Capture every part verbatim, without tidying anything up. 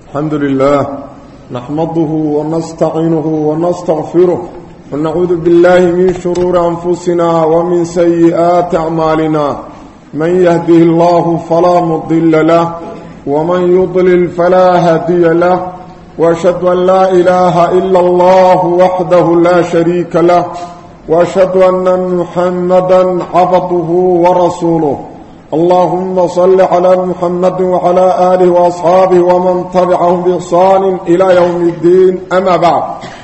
الحمد لله نحمده ونستعينه ونستغفره ونعوذ بالله من شرور أنفسنا ومن سيئات أعمالنا من يهده الله فلا مضل له ومن يضلل فلا هادي له وأشهد أن لا إله إلا الله وحده لا شريك له وأشهد أن محمدا عبده ورسوله اللهم صل على محمد وعلى آله وأصحابه ومن تبعهم بإحسان إلى يوم الدين أما بعد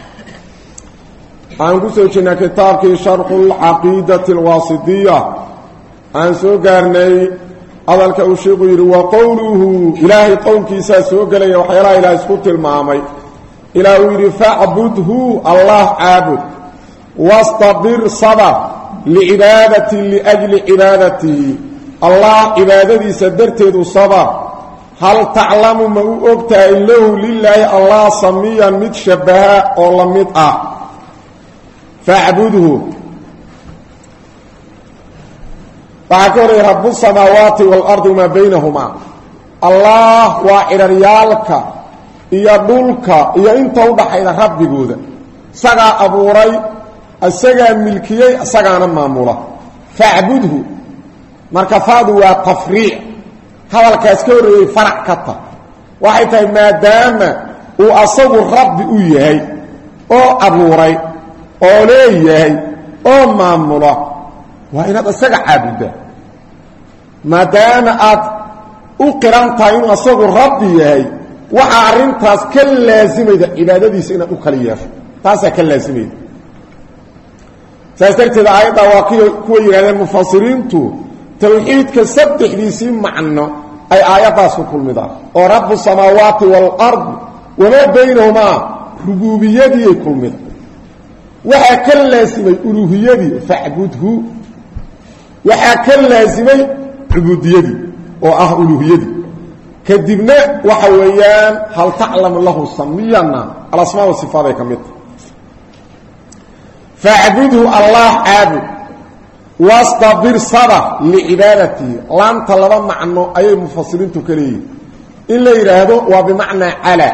عن قصة كتابك شرح العقيدة الواسطية عن سوغرني أولك أشيغير وقوله إلهي قولك ساسوغلي وحيرا إلى اسكت المعامي إلهي فاعبده الله عابد واستبر صبر لعبادة لأجل عبادته الله عبادتي سدرتيد صبر هل تعلم ما أقتأ له لله الله صميا متشبها أو متأ فاعبده فاعكري رب السماوات والأرض ما بينهما الله وعلى ريالك يدلك ينت وضح إلى رب جودا سقى أبو ري السقى الملكية السقى نمامورة فاعبده markafaadu waa tafriic hadalkaas ka horeeyay farac ka ta waxay tahay maadaama uu asagu rabbi u yahay oo abuuray oo leeyahay oo maamula waa inaad isaga caabudaa maadaama aad u qiran tahay inuu asagu rabbi yahay waxa arrintaas ka laazimayda cibaadadiisa inaad u kala yeesho taasaa ka laazimayda saas darteed aayadda waa kuwa yidhahdeen mufasiriintu توحيد كسبح ليسي معنى أي آياتاس كل مدار ورب السماوات والأرض وما بينهما ربوبيته كل مدار وحكا لازمي ألوهيته فاعبده وحكا لازمي عبوديته وأه ألوهيته كذبنا وحويان هل تعلم الله سمينا الأسماء والصفات كمثل فاعبده الله عابد واستبر صبر لعبادته لان طلب معنى اي مفسرين تكريه الا يرادوا وبمعنى على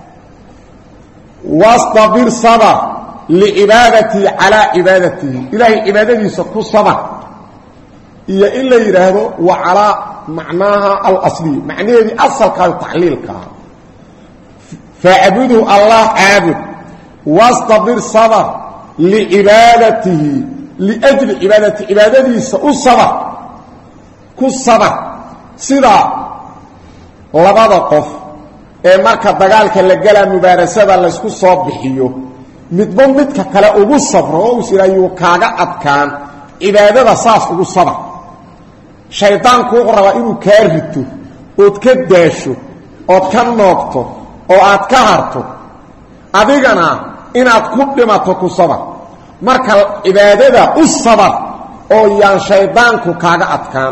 واستبر صبر لعبادته على عبادته الهي عبادته سكو صبر هي الا يرادوا وعلى معناها الاصلي معناه دي اصل كان تعليل كان فاعبدوا الله عابد واستبر صبر لعبادته لأجل عبادة عبادتي سأصبر كالصبر سيدا لبدا قف ee marka dagaalka la gala mubaarasada la isku soo bixiyo midba midka kale ugu sabro oo sirayo kaaga adkaan cibaadada saas ugu sabr shaydaanku wuxuu rabaa inuu ka rito oo ka daasho oo ka noqto oo aad ka harto adigana inaad ku dhimato ku sabr marka cibaadada u sabr oo yaan shaydaanku kaaga adkaan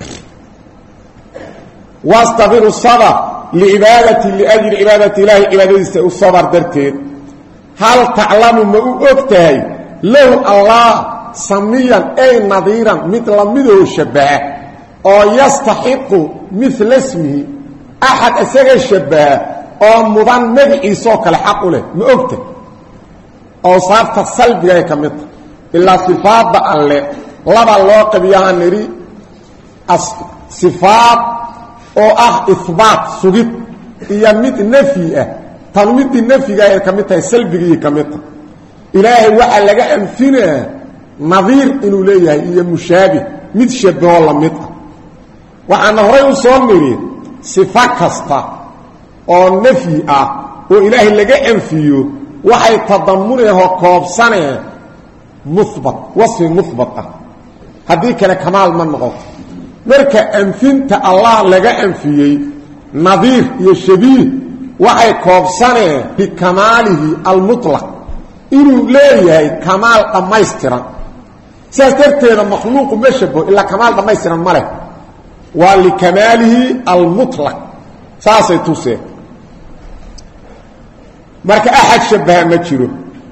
wastabiru sabr liibadati liajli ibadati ilahi ibadadiisa u sabr darteed hal ta'lamu ma u ogtahay law allah samiyan ay nadiran mid lamido shabaah oo yastahiqu mithla ismihi ahad asaga shabaah oo mudan magaciisa kale xaq u leh ma ogtahay أو صارت السلب جاي كمت إلا صفات الله لبا الله قبيها نري صفات أو أخ إثبات سجد يمت نفيه تنمت النفي جاي كمت السلب جاي كمت إلهي وحل لقى أنفنا نظير إنه ليه هي مشابه متشبه والله مت وعن هراء صامري صفات كستا أو نفيه وإلهي لقى أنفيه waxay tadammunaha koobsanee muthbat wasfi muthbata hadii kale kamaal ma noqoto marka anfinta allah laga anfiyay nadir iyo shabiih waxay koobsanee bi kamaalihi al mutlaq inuu leeyahay kamaal dhamaystiran saas darteeda makhluuq ma shabo illa kamaal dhamaystiran ma leh waa li kamaalihi al mutlaq saasay tusee marka ahad shabaha ma jiro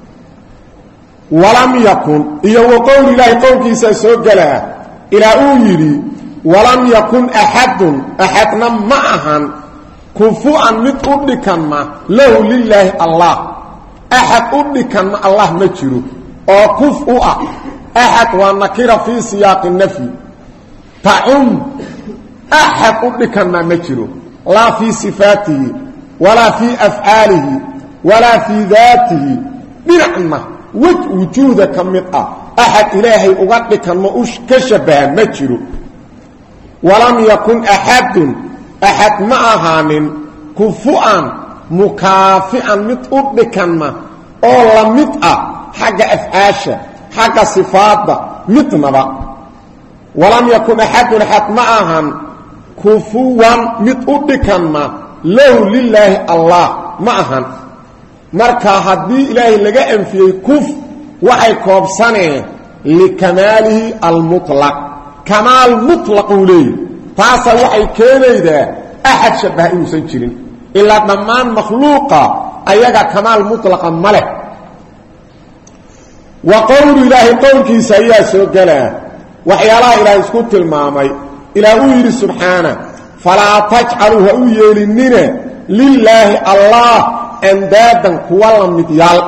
walam yakun iyo qowl ilaahi qowlkiisa soo galaa ila uu yiri walam yakun ahad ahadna ma'ahan كفوا مد أدكن ما له لله الله أحد أدكن ما الله مجره أو كفوا أحد والنكرة في سياق النفي تعم أحد أدكن ما مجره لا في صفاته ولا في أفعاله ولا في ذاته بنعمة وجود كمئة أحد إلهي أغدكن ما كشبه مجره ولم يكن أحد أحد معها من كفؤا مكافئا متأبكا ما أولا متأ حق أفعاشا حق صفات متنبا ولم يكن أحد أحد معها كفوا متأبكا ما له لله الله معها مركا هدي إلهي لقاء في كف وحي كوبسانه لكماله المطلق كمال مطلق وليه تاسا وحي كينيدا أحد شبه إنسان جيرين إلا ضمان مخلوقا أيها كمال مطلقا ملك وقول إله قولك سيئة سوكلا وحي الله إله اسكت المامي إلى أوير سبحانه فلا تجعلوا هؤية للنين لله الله أندادا كوالا مديال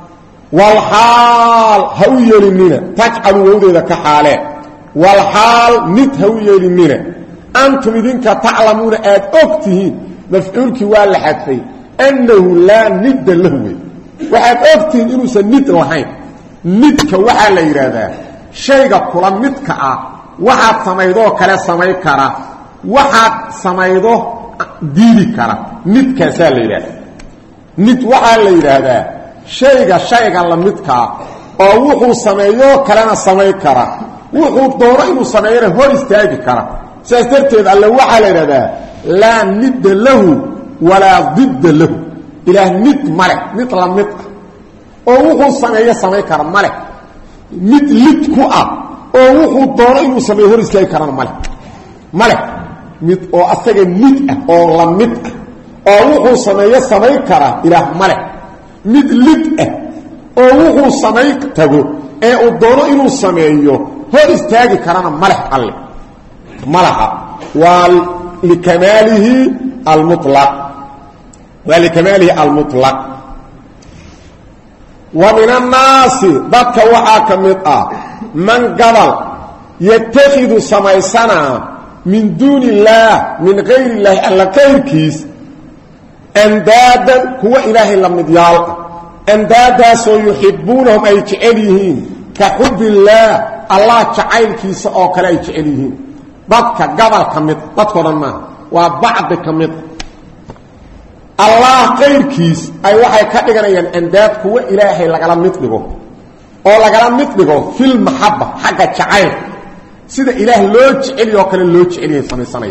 والحال هؤية للنين تجعلوا هؤية كحالة والحال نت هؤية للنين أنتم إذنك تعلمون آد أكتهين مفعولك والحد فيه أنه لا ند له وآد أكتهين إنه سند لحين ندك وحال إرادة شيء كلا ندك وحاد سميدوه كلا سميكرا وحاد سميدوه ديدي كرا ندك سال إرادة ند وحال إرادة شيء شيء لندك ووحو سميدوه كلا سميكرا وحو الدورة إنه سميره هو استاجي كرا سيسترتد الله وحال إرادة لا ند له ولا ضد له إله ند ملك مثل ملك ووحو سميه سميكرا ملك mid lid ku ah oo wuxuu doono inuu sameeyo hor iska karaan male male mid oo asaga mid ah oo la mid ah oo wuxuu sameeyo sameey kara ilaah male mid lid ah oo wuxuu sameey tago ee uu doono inuu sameeyo hor istaagi karana male alle malaha wal likamaalihi almutlaq wal likamaalihi almutlaq ومن الناس ذاتك وحاك مطأ من قبل يتخذ سميسنا من دون الله من غير الله ألا كيركيس أندادا هو إله اللمديال أندادا سيحبونهم أي تعليهين كحب الله الله تعالى كيس أو كلا يتعليهين ذاتك قبل كمطأ ذاتك رمى وبعد كمطأ الله غير كيس أي واحد كأجريان أنداد هو إلهي لقلا مثله أو لقلا مثله في المحبة حاجة تعاير سيد إله لوج إلي وكل لوج إلي سنة سنة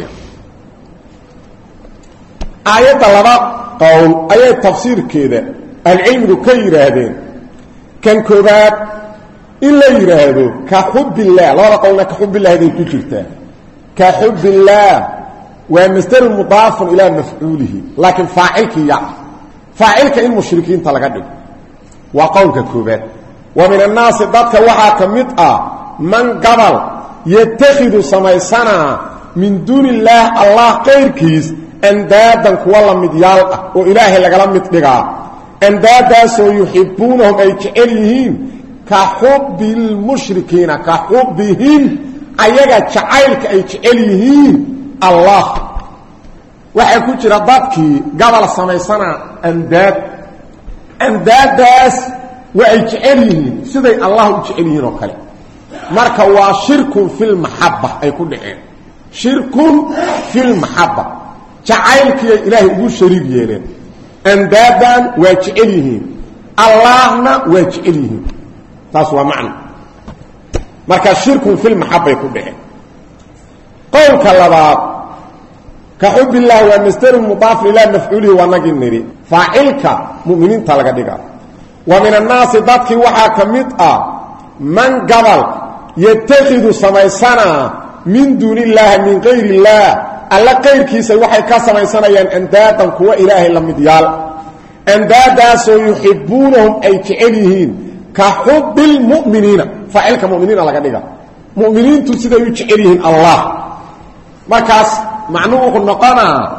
آيات الله قول آيات تفسير كده العلم ذو كير هذين كان كباب إلا يرهدو كحب الله لا قولنا كحب الله هذين تجرته كحب الله ومستر المضاف إلى مفعوله لكن فاعلك يا فاعلك المشركين تلقدوا وقولك كوبات ومن الناس ذاتك وحا كمطأ من قبل يتخذ سميسنا من دون الله الله غير كيس اندادا كوالا مديال وإلهي لقلم مطلقا اندادا سيحبونهم أي تعليهم كحب المشركين كحبهم أيها تعالك أي تعليهم الله waxay ku jira dadkii gabal sameysana andaad andaadaas way jecel yihiin siday Allah u jecel yihiin oo kale marka waa shirku fil mahabba ay ku dhaceen shirku fil mahabba jacaylkii ilaahay ugu shariig yeeleen andaadan way jecel yihiin Allahna way jecel yihiin taas waa macna marka shirku fil mahabba ay ku dhaceen qowlka labaad كحب الله ومستر المضاف إلى مفعوله ونجنري فاعلك مؤمنين تلقى ومن الناس ذاتك وحاك مطأ من قبل يتخذ سميسنا من دون الله من غير الله ألا غير كيسا وحي كسميسنا ين أندادا كوا إله لمديال أندادا سيحبونهم أي تعليهين كحب المؤمنين فاعلك مؤمنين لقى مؤمنين تسيدا يتعليهين الله مركز معنوه النقانا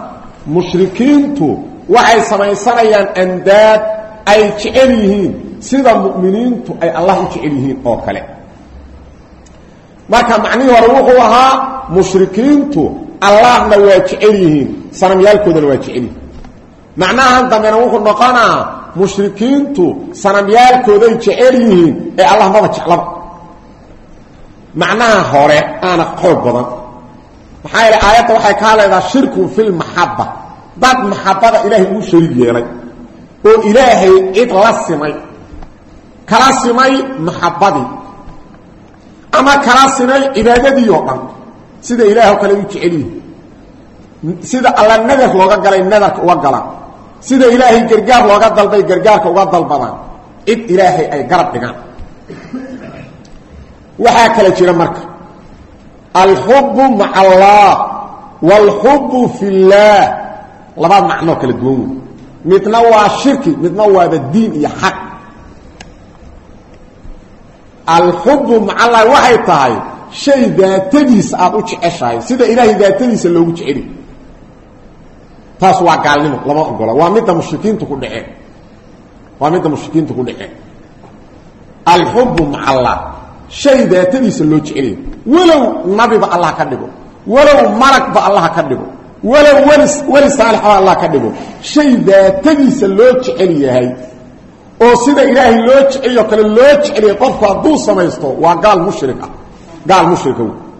mushrikiintu waxay samaysanayaan andaad ay jecel yihiin sida mu'miniintu ay Allah u jecel yihiin oo kale marka macnihi hore wuxuu ahaa mushrikiintu Allahna waa jecel yihiin sanamyaalkoodana waa jecel yihiin macnaha dambeena wuxuu noqonaa mushrikiintu sanamyaalkooda jecel yihiin ee Allah ma jeclaba macnaha hore ana xoog badan maxay aayadda waxay ka leedahay shirku fil mahabba dad mahabbada ilaahay uu shariig yeelay oo ilaahay cid la simay kala simay mahabbadi ama kala simay cibaadadii oo dhan sida ilaahay kale u jecel yahay sida alla nadar looga galay nadarka uga galaan sida ilaahay gargaar looga dalbay gargaarka uga dalbadaan cid ilaahay ay garab dhigaan waxa kala jira marka alhubbu ma'a Allah walhubbu fillah laba macno kala duwan midna waa shirki midna waa diin iyo xaq alhubbu ma'a Allah waxay tahay shay daatadiisa aad u jeceshahay sida ilaahay daatadiisa loogu jecel taas waa gaalnimo lama ogola waa mid mushrikiintu ku dhaceen waa mid mushrikiintu ku dhaceen alhubbu ma'a Allah shay daatadiisa loo jecel walow nabiba Allah ka dhigo walow malakba Allah ka dhigo walow walis walis salih Allah ka dhigo shay daatadiisa loo jecel yahay oo sida ilaahay loo jecel iyo kale loo jecel qofka haduu samaysto waa gaal mushrik ah gaal mushrik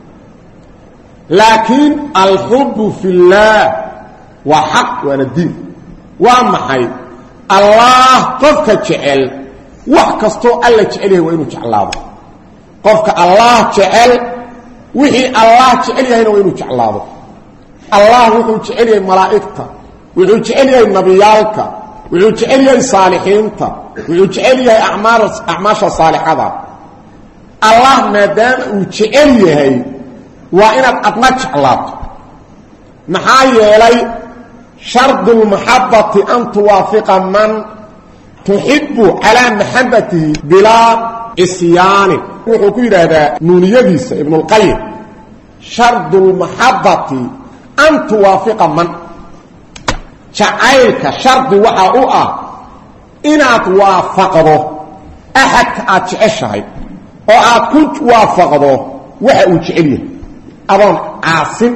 laakiin alhubbu fillah wa haqq wa diin wa maxay Allah qofka jecel wax kasto alla jecel yahay waa inuu jeclaado qofka Allah jecel wixii Allah jecel yahay waa inuu jeclaado Allah wuxuu jecel yahay malaa'ikta wuxuu jecel yahay nabiyaalka wuxuu jecel yahay saalixiinta wuxuu jecel yahay a'maal a'maasha saalixada Allah maadaama uu jecel yahay waa inaad adna jeclaato maxaa yeelay shardul mahabbati an tuwaafiqa man tuhibbu ala mahabbatihi bila isyaani wuxuu ku yiraahdaa nuuniyadiisa ibn al-qayyim shardul mahabbati an tuwaafiqa man jacaylka shardi waxa uu ah inaad waafaqdo ahad aad jeceshahay oo aad ku waafaqdo waxa uu jecel yahay adoon caasin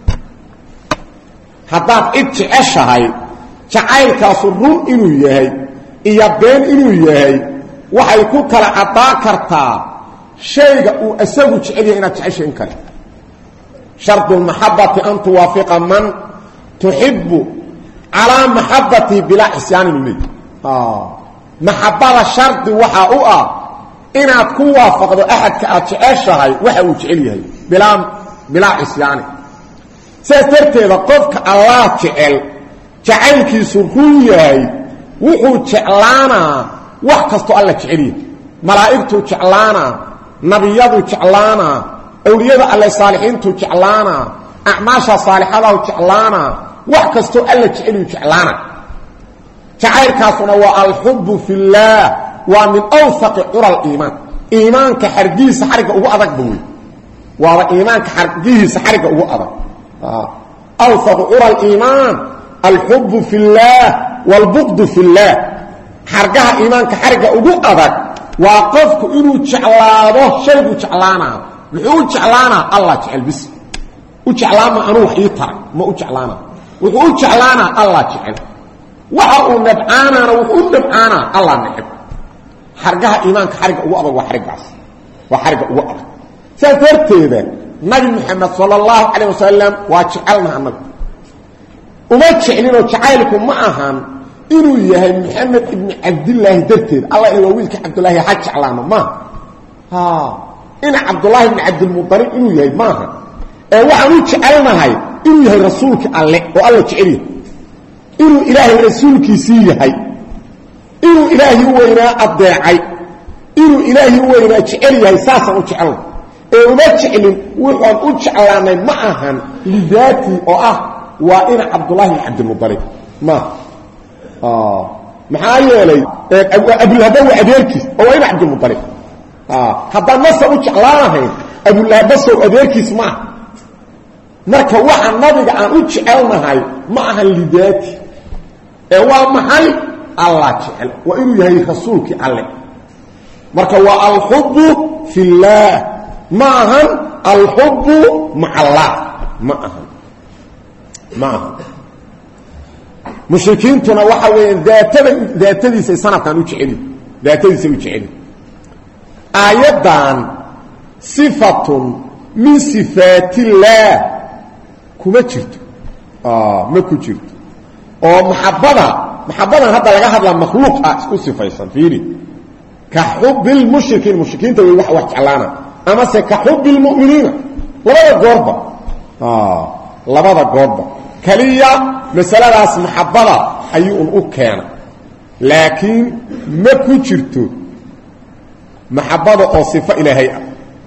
haddaad cid jeceshahay jacaylkaasu run inuu yahay iyo been inuu yahay waxay ku kala cadaa kartaa shayga uu asagu jecel yahay inaad jeceshay in kale shartu mahabbati an tuwaafiqa man tuhibbu ala mahabbati bila isyan minni ah mahabbada sharti waxa uu ah inaad ku waafaqdo ahadka aad jeceshahay waxa uu jecel yahay bila bila isyan saarteeda qofka Allah jecel jacaylkiisu run yahay wuxuu jeclaana wax kasto alla jecel yahay malaa'iktu jeclaana nabiyadu jeclaana awliyada alla saalixiintu jeclaana a'maasha saalixada jeclaana wax kasto alla jecel yahay jeclaana jacaylkaasuna waa al-hubbu fillah wa min awsaq ural iimaan iimaanka xargiisa xariga ugu adag buu waa iimaanka xargiisa xariga ugu adag awsaq ural iimaan al-hubbu fillah wal bughd fillah xargaha iimaanka xariga ugu adag waa qofku inuu jeclaado shaygu jeclaana wuxuu jeclaana Allah jecel bis u jeclaama anu wax ii tar ma u jeclaana wuxuu u jeclaana Allah jecel waxa uu nabcaana wuxuu nabcaana Allah nacib xargaha iimaanka xariga ugu adag waa xarigaas waa xariga ugu adag saarteeda nabi muhammad sallallahu alayhi wasallam waa jecelna annagu uma jecelino jacaylku ma ahan inuu yahay muhammad ibn abdullah darteed Allah inuu wiilka abdullah ha jeclaano ma ha in abdullah ibn abdul muttalib inuu yahay ma aha ee waxaan u jecelnahay inuu yahay rasuulka Allah oo Allah jecel inuu ilaahay rasuulkiisii yahay inuu ilaahay weynaa adeecay inuu ilaahay weynaa jecel yahay saasa u jecel ee uma jecelin wuxuu u jeclaanay ma ahan lidaati oo ah waa in abdullah ibn abdul muttalib ma ah maxaa yeelay abu lahab waa adeerkiis oo in abdul muttalib ah hadda nasa u jeclaanahay abu lahab soo adeerkiis ma marka waxa nabiga aan u jecelnahay معها لذاتي ايوا محل الله جعل وإنه يهي رسولك الله مركا والحب في الله معها الحب مع الله معها معها مشركين تنا waxa weeyeen daatada daatadiisa sanadkan u jecel daatadiisa u jecel ayadan sifatun min sifatillah kuma jirto ah ma ku jirto oo muhabbada muhabbadan hadda laga hadla makhluuq ah isku sifaysan fiiri ka hubbil mushrikiin mushrikiinta way wax wax jeclaana ama se ka hubbil mu'miniina labada goorba ah labada goorba kaliya masaladaas muhabbada ayuu u keena laakiin ma ku jirto muhabbada oo sifa ilaahay ah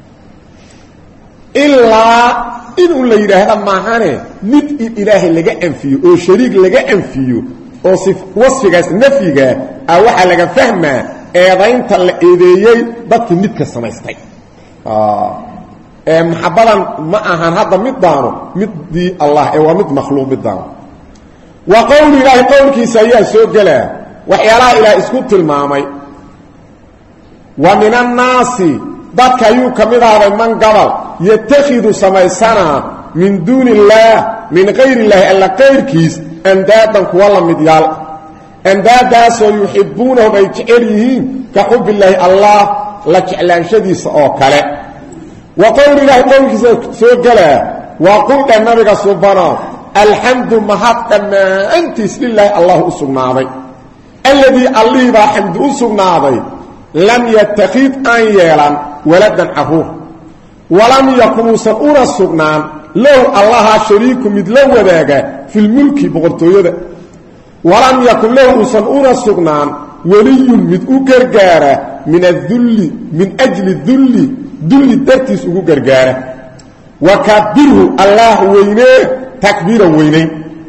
illa in la yiraahdo maahane mid ilaahay laga anfiyo oo shariik laga anfiyo oo sif wasfigaas nafiga ah waxa laga fahmaa eedaynta la eedeeyay dadkii mid ka samaystay ah ee muhabbadan ma ahan hadda mid daano midii Allah ee waa mid makhluuq bidaano wa qawli ilaahi qawlkiisa ayaa soo gala waxyaalaha ilaahay isku tilmaamay wa minan naasi dadka ayuu kamid ahay man gabal yatakhidu samaysana min duuni illah min ghayri illah alla qayrkiis andaadan kuwa la mid yaal andaadaasoo yuhibbuunahu ay jecel yihiin ka hubbillahi Allah la jeclaanshadiisa oo kale wa qawli ilaahi qawlkiisa soo gala wa qulna nabiga subhanahu الحمد مهاتنا أنت لله الله أسقناضي الذي الله بحمد أسقناضي لم يتخذ أن يلان ولدا عفوه ولم يكن سنؤون السقنان لو الله شريك مثله وذاك في الملك بغرطوية ولم يكن له سنؤون السقنان ولي مدعو قرقارة من الذل من أجل الذل ذل الدرتس أقو قرقارة وكبره الله وينيه تكبيرا وينين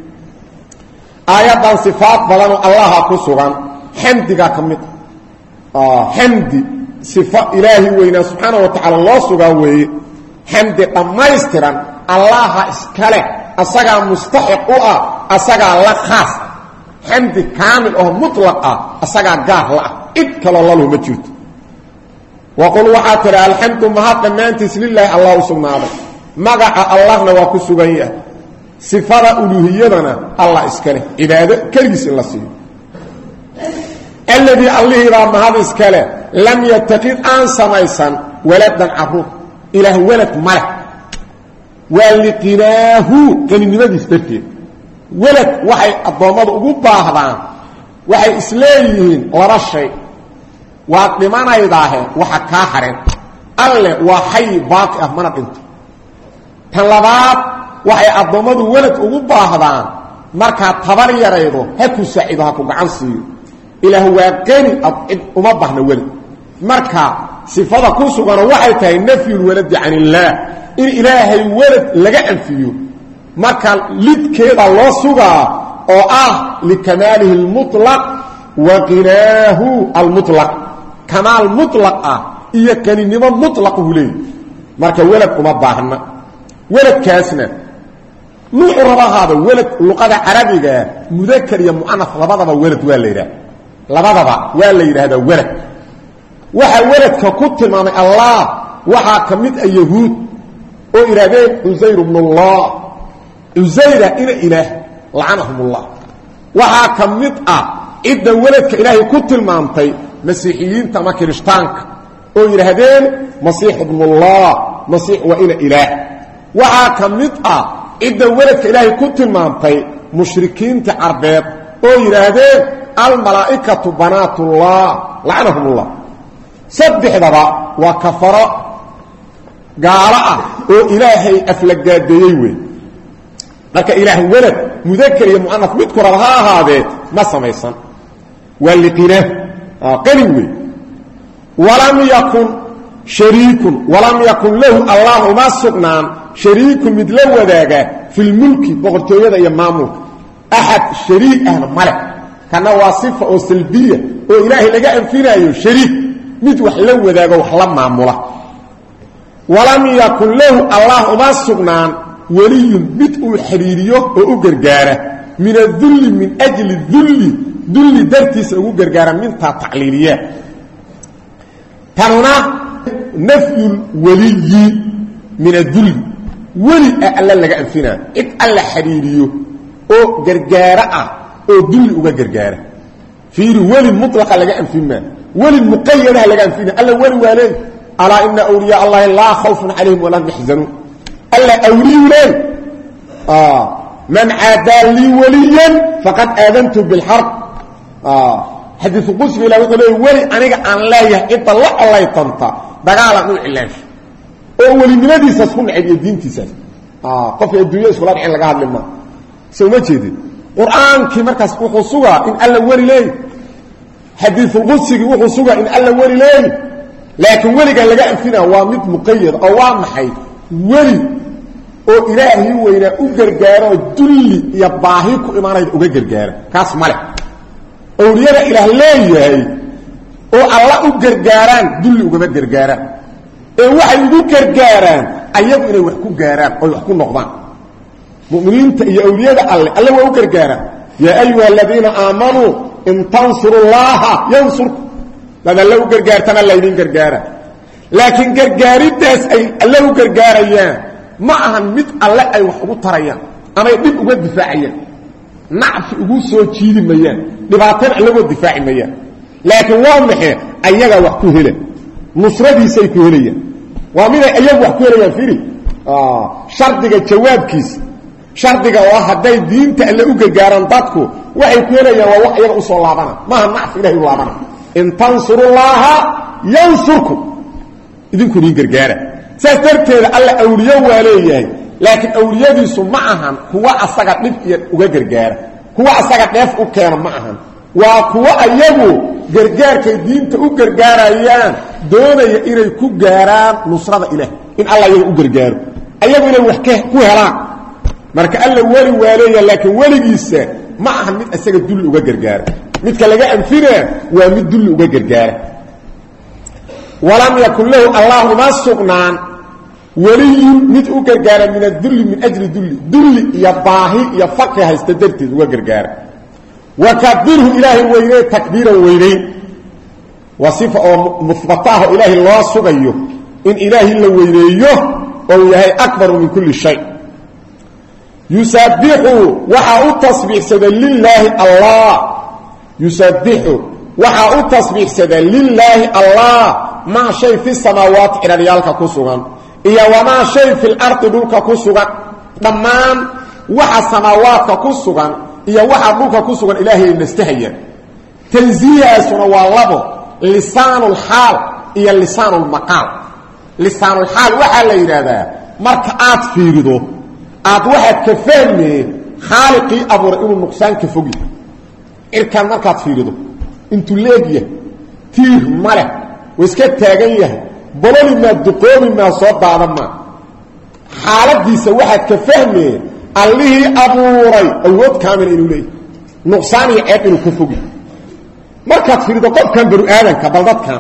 آيات صفات بلان الله كسوغان حمدك كمت آه حمد صفات إلهي وينا سبحانه وتعالى الله سوغان وي حمد تمايسترا الله اسكاله أساقا مستحق أساقا الله خاص حمد كامل أو مطلق أساقا قاه لا إذكال الله له مجود وقل وحاتر الحمد مهاتنا مانتس لله الله سبحانه مقع الله نواكو سوغان صفات ألوهيتنا الله إسكاله عبادة كليس الله سيه الذي الله رحمه هذا إسكاله لم يتقيد أن سميسا ولدا عفوه إله ولد ملك ولقناه كان النبي يستفيد ولد وحي الضماد أقول باهضان وحي إسلاميين وراء الشيء وقلمان أيضاه وحي كاحرين الله وحي باقي أفمنك انت تنلبات waxay adoomadu walad ugu baahdaan marka tabar yaraydo ha ku saacido ha ku gacan siiyo ilaahu waa qani uma baahna walad marka sifada ku sugan waxay tahay nafyul walad anillah in ilaahay walad laga anfiyo marka lidkeeda loo sugaa oo ah likamaalihi almutlaq wa qinaahu almutlaq kamaal mutlaq ah iyo kaninimo mutlaq uu leeyahay marka walad uma baahna walad kaasna نوع ربا هذا ولد لغة عربية مذكر يا مؤنث لبضبا ولد والليرا لبضبا والليرا هذا ولد وحا ولد ككت مع الله وحا كمد اليهود او إرادين عزير بن الله عزير إلى إله لعنهم الله وحا كمد إذا ولد كإلهي كت المامتي مسيحيين تما كريشتانك او إرادين مسيح بن الله مسيح وإلى إله وحا كمد إذا ولدك إلهي كنت المامتي مشركين تعربات أو يرادين الملائكة بنات الله لعنهم الله سبح ذرا وكفر قارئ أو إلهي أفلق ديوي لك إلهي ولد مذكر يا مؤنث مذكر لها هذا ما سميسا واللي قناه آه قنوي ولم يكن شريك ولم يكن له الله ما سقنان شريك مثل وداغا في الملك بقرتويدا يا مامو احد شريك اهل ملك كان واصفه او سلبيه او الهي لغا انفينايو شريك مid wax la wadaago wax la maamula walam yakun lahu allah ma sugnaan waliy mid uu xiriiriyo oo u gargaara min adulli min ajli dulli dulli dartiisa ugu gargaara mintaa tacliiliya tanuna nafyu waliyi min adulli weli alla laga anfinaa cid alla xiriiriyo oo gargaara ah oo dulli uga gargaara fiiri weli mutlaqa laga anfinaa weli muqayyadaha laga anfinaa alla weli waalee alaa ina awliyaa allahi laa khawfun calayhim walaa hum yaxzanuun alla awliyu leen man caadaa lii waliyan faqad aadantu bilxarb xadiisu qudsiga ilah wuxuu leeyay weli aniga aan leeyahay cidda la collaytanta dagaalan u cilaansha oo welinimadiisaas ku nacab iyo diintiisaas qofka adduunya iskula dhicin laga hadli maa soo ma jeedin qur-aankii markaas wuxuu sugaa in alla weli leey xadiisulqudsigii wuxuu sugaa in alla weli leey laakiin weligan laga anfinaa waa mid muqayad oo waa maxay weli oo ilaahay weynaa u gargaaro dulli iyo baahi ku imaanayda uga gargaara kaas male awliyada ilaah leeyahay oo alla u gargaaraan dulli ugama gargaaraan ee waxay ugu gargaaraan ayagu inay wax ku gaaraan oo wax ku noqdaan mu'miniinta iyo awliyada alle alle waa u gargaaraan yaa ayuha aladiina aamanuu in tansuru llaha yansurku dad alle u gargaartana laydin gargaara laakiin gargaaridaas ay alle u gargaarayaan ma ahan mid alle ay wax ugu tarayaan amay dhib uga difaacayaan nacfi ugu soo jiidi mayaan dhibaatana allagoo difaaci mayaan laakiin waa maxay ayaga wax ku hela nusradiisay ku helayaan waa miday ayagu wax ku helayaan firi shardiga jawaabkiisa shardiga oo hadday diinta alle u gargaaraan dadku waxay ku helayaan waa wax ayaga u soo laabana maaha nacfi ilahay u laabana in tansurullaha yansurkum idinku niin gargaara saas darteeda alla awliyo waa leeyahay laakiin awliyadiisu ma ahan kuwa asaga dhib iyo uga gargaara kuwa asaga dheef u keena ma ahan waa kuwa ayagu gargaarkay diinta u gargaarayaan doonaya inay ku gaaraan nusrada ilaah in alla ayaga u gargaaro ayagu inay wax ku helaan marka alla weli waa leeyahay laakiin weligiisa ma ahan mid asaga dulli uga gargaara midka laga anfinaa waa mid dulli uga gargaara walam yakun lahu allahu ma sugnaan weliyun mid u gargaara min adulli min ajli dulli dulli iyo baahi iyo faqri haysta darteed uga gargaara wakabirhu ilaahay weyney takbiiran weyneyn waa sifa oo muhbataaho ilaahay loo sugayo in ilaahay la weyneeyo oo yahay akbaru min kulli shay yusabbixu waxa u tasbiixsada lillaahi allah yusabbixu waxa u tasbiixsada lillaahi allah ma shay fi samaawaati iraryaalka ku sugan iyo wamaa shay fi lardi dhulka ku sugan dhammaan waxa samaawaadka ku sugan iyo waxa dhulka ku sugan ilaahay nastahaya tanziihaasuna waa labo lisaanul xaal iyo lisaanul maqaal lisaanul xaal waxa la yiraahdaa marka aad fiirido aad waxaad ka fahmee khaaliqii abuuray inuu nuqsaan ka fogi irkaan markaad fiirido intuu leegyahay tiir male wiska taagan yahay bololi ma duqoomi ma soo daadan ma xaaladiisa waxaad ka fahmee allihii abuuray awood kaamil inuu leeyahay nuqsaan iyo ceeb inuu ka fogi markaad fiirido qofkan bari aadanka bal dadkan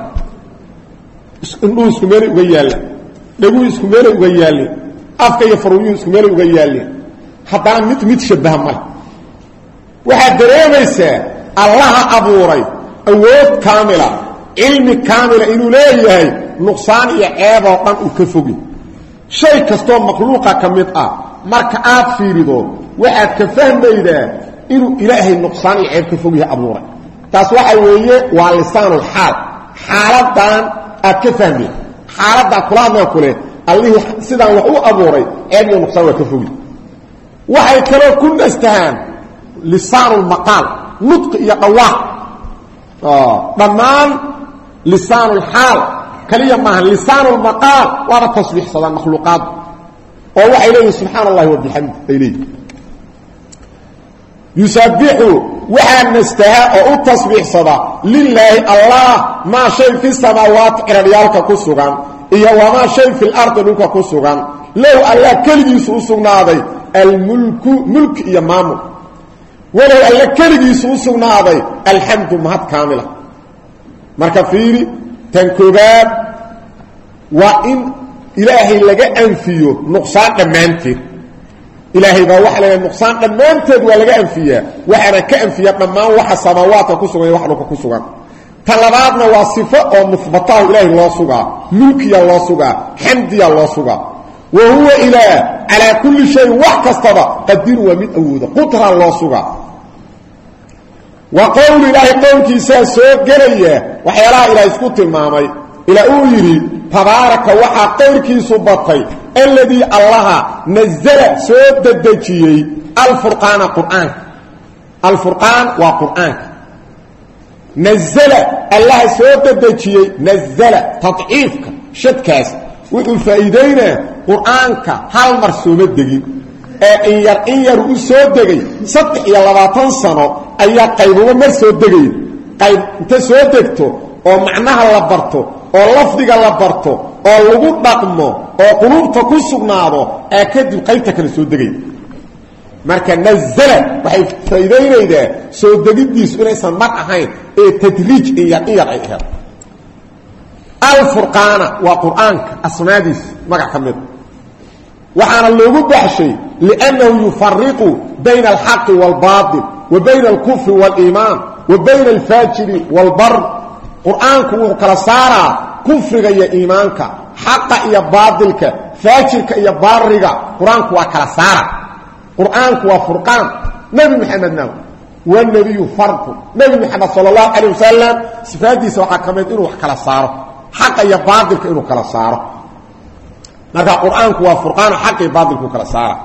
indhuhu isku meel uga yaalla dhaguhu isku meel uga yaalleen afka iyo faruuryuhu isku meel uga yaalleen haddana mid mid shabaha male waxaad dareemaysaa allaha abuuray awood kaamila cilmi kaamila inuu leeyahay nuqsaan iyo ceeb oo dhan uu ka fogi shay kastoo makhluuqa ka mid ah marka aad fiirido waxaad ka fahmaydaa inuu ilaahay nuqsaan iyo ceeb ka fog yahay abuuray taas waxa weeye waa lisaanul xaal xaaladan aad ka fahmay xaalada kulaadna kule allihii sidaan wax u abuuray ceeb iyo nuqsaan waa ka fogi waxay kale ku nastahan lisaanul maqaal nutq iyo dhawaaq ah dhamaan lisaanul xaal kaliya ma lisaanul maqaal waa tasbiix sadan makhluuqaad oo waxay leeyihiin subhanallahi wa bihamdi ilayhi yusabbihu waxa nastaha oo u tasbiix sada lillahi allah ma shay fi samawati iradyalka ku sugan iyo wama shay fi al-ardi dhulka ku sugan law alla kaligiisu u sugnaaday al-mulku mulk iyo maamul walaw alla kaligiisu u sugnaaday alhamdu mahad kaamila marka fiiri tan koobaad waa in ilaahay laga anfiyo nuqsaan dhamaanteed ilaahay baa waxa leeyahay nuqsaan dhammaanteed waa laga anfiyaa waxaana ka anfiya dhammaan waxa samaawaadka ku sugan iyo wax dhulka ku sugan talabaadna waa sifo oo musbataah ilaahay loo sugaa mulkiya loo sugaa xamdiya loo sugaa wa huwa ilaah ala kulli shay wax kastaba qadir wa mid awooda qudra loo sugaa wa qawli ilaahi qowlkiisa soo gelaya waxyaalaha ilaahay isku tilmaamay ila uu yiri tabaaraka waxa qeyrkiisu batay alladii allaha nazzala soo dadajiyay alfurqaana qur'aan alfurqaan wa qur'aan nazzala allaha soo dadajiyay nazzala tadciifka shadkaas wuxuu faa'iideynaa qur'aanka hal mar soo degin ee in yar in yar u soo degay saddex iyo labaatan sano ayaa qaybuba mar soo degay qayb inta soo degto oo macnaha la barto oo lafdiga la barto oo lagu dhaqmo oo qulubta ku sugnaado ee kadib qaybta kale soo degay marka nazzala waxay faa'iideynaydaa soo degidiisu inaysan mar ahayn ee tadriij iyo iyar ay ahayd alfurqaana waa qur'aanka asmaadiis magac kamid waxaana loogu baxshay li'annahu yufarriqu bayna alxaqi waalbaatil wa bayna alkufri waaliimaan wa bayna alfaajiri waalbar qur'aanku wuxuu kala saaraa kufriga iyo iimaanka xaqa iyo baadilka faajirka iyo baariga qur'aanku waa kala saara qur'aanku waa furqaan nabi maxamedna waa nabiyu farqu nabi maxamed sallallahu alayhi wasallam sifaadiisa waxa kamid inuu wax kala saaro xaqa iyo baadilka inuu kala saaro marka qur'aanku waa furqaan xaq iyo baadilku kala saara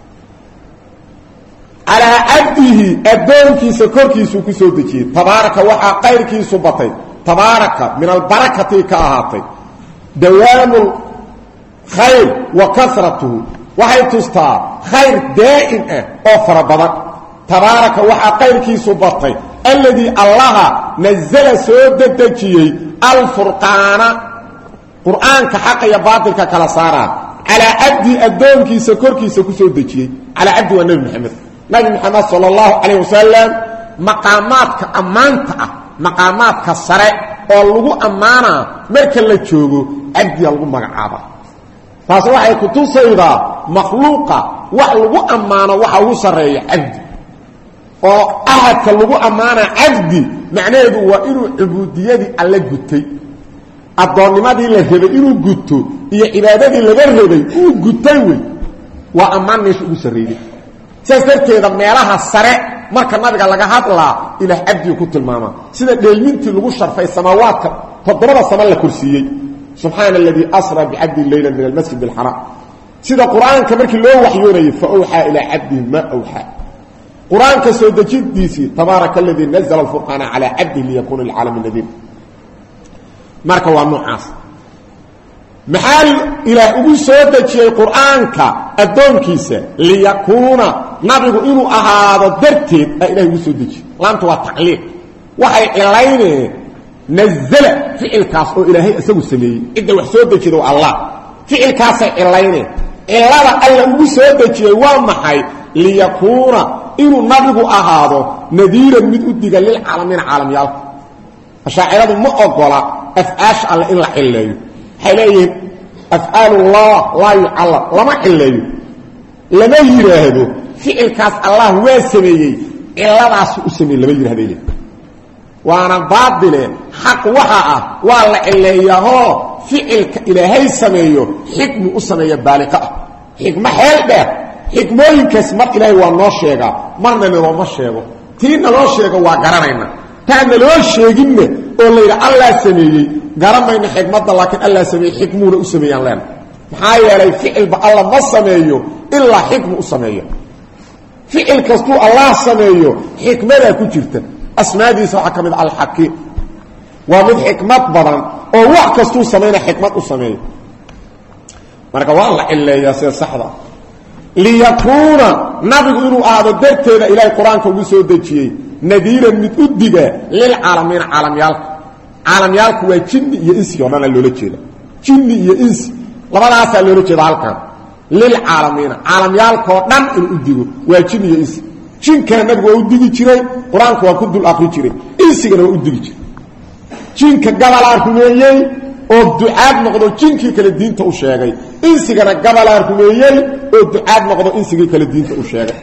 ala abdihi adoonkiisa korkiisu ku soo dejiyay tabaaraka waxa qayrkiisu batay tabaaraka min albarakati ka ahaatay dawaamul khayr wa kasratuhu waxay tustaa khayr daa'im ah oo farabadan tabaaraka waxa qayrkiisu batay alladii allaha nazzala soo dadajiyay alfurqaana qur'aanka xaq iyo baadilka kala saara ala abdi adoonkiisa korkiisa ku soo dejiyay ala abdi wa nabi maxamed nabi maxamed sallallahu alayhi wasallam maqaamaadka amaanta ah maqaamaadka sare oo lagu amaana marka la joogo abdi lagu magacaaba taas waxay ku tusaydaa makhluuqa wax lagu amaano waxa ugu sareeya abdi oo ahadka lagu amaana abdi macnaheedu waa inuu ubuudiyadii alla gutay adoonimadii la rabay inuu guto iyo cibaadadii laga rabay uu gutay way waa amaan meesha ugu sareeyay saasarteeda meelaha sare marka nabiga laga hadlaa ilaah abdi ku tilmaama sida dheelmintii lagu sharfay samaawaadka todobada sama la kursiyay subhana alladhi asra bi abdi layla min almasjid alharam sida quraanka markii loo waxyoonay fa awha ila abdi ma awha quraanka soo dejidiisi tabaaraka alladhi nazzala alfurqana ala abdi liyakuna alalamin nadir marka waa nuucaas maxal ila ugu soo dejiyay quraanka adoonkiisa liyakuna nabigu inuu ahaado darteed ilaahay ugu soo dejiyo laanta waa taqliid waxay ilayneen nazzala ficilkaas oo ilaahay isagu sameeyay idda wax soo dejiyo allah ficilkaas ay ilayneen ilada alla ugu soo dejiyay waa maxay liyakuna inuu nabigu ahaado nadiiran mid u diga lil caalamiin caalamyaal ashaaciradu ma ogola afaash alla in la xileeyo xaleeyeen af'al allah la yu'alla lama xileeyo lama yiraahdo ficilkaas allah waa sameeyay iladaas u sameeyay lama yiraahdo waana baadile xaq waxa ah waa la xileeyaho ficilka ilaahay sameeyo xikmu u sameeyo baaliqa xikma xeelda xikmooyinkaas mar ilaahay waa noo sheega marna nooma sheego tiina loo sheego waa garanayna taana loo sheeginna oo leeyahay allah sameeyay garanayna xikmadda laakiin allah sameeyay xikmuuna u sameeyaan leen maxaa yeelay ficilba allah ma sameeyo ilaa xikmu u sameeyo ficil kastuu allah sameeyo xikmada ku jirta asmaadiisa waxa kamid al-hakim waa mid xikmad badan oo wax kastuu sameeyna xikmad u sameeyo marka waa la ileeyaa sida saxda liyakuna nabigu inuu aado darteeda ilaahay quraanka ugu soo dejiyay nadiiran mid u diga lil caalamiin caalamyaalka caalamyaalku waa jinni iyo insi oo dhan loola jeeda jinni iyo insi labadaas loola jeeda halkan lil caalamiin caalamyaalka oo dhan inuu digo waa jinni iyo insi jinka nabigu waa u digi jiray quraanku waa ku dul akhri jiray insigana waa u digi jiray jinka gabalaan rumeeyay oo ducaad noqdo jinkii kala diinta u sheegay insigana gabala rumeeyay oo ducaad noqdo insigii kala diinta u sheegay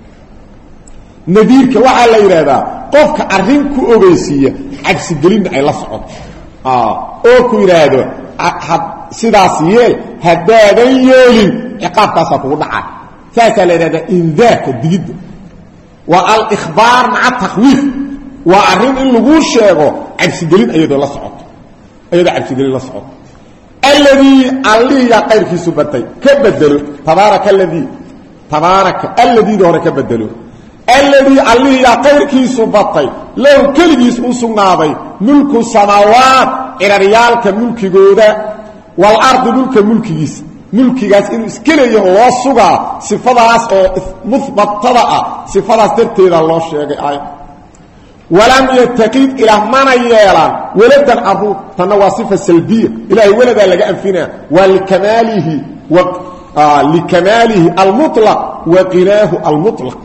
nadiirka waxa la yiraahdaa qofka arrin ku ogeysiya cabsi gelin ay la socoto ah oo ku yiraahdo sidaas yeel hadaadan yeelin ciqaabkaas ku dhacay saasa la yiraahdaa indaaka digid wa al ikhbar ma'a takhwif wa arrin in lagu sheego cabsi gelin ayadoo la socoto ayada cabsi gelin la socoto alladhi alliya qayrkiisu batay ka bedelo tabaaraka alladhi tabaaraka alladhi hore ka bedelo alladhi alliya qayrkiisu batay law kaligiis u sugnaaday mulku samaawaat irariyalka mulkigooda wal ardi mulka mulkigiis mulkigaas inuu iskaleeyo loo sugaa sifadaas oo muthbatada ah sifadaas darteeda loo sheegay ay ولم يتقيد إلى من يلان ولدا أبو تنواصف السلبية إلهي ولدا لقى أنفنا ولكماله و... آه لكماله المطلق وقناه المطلق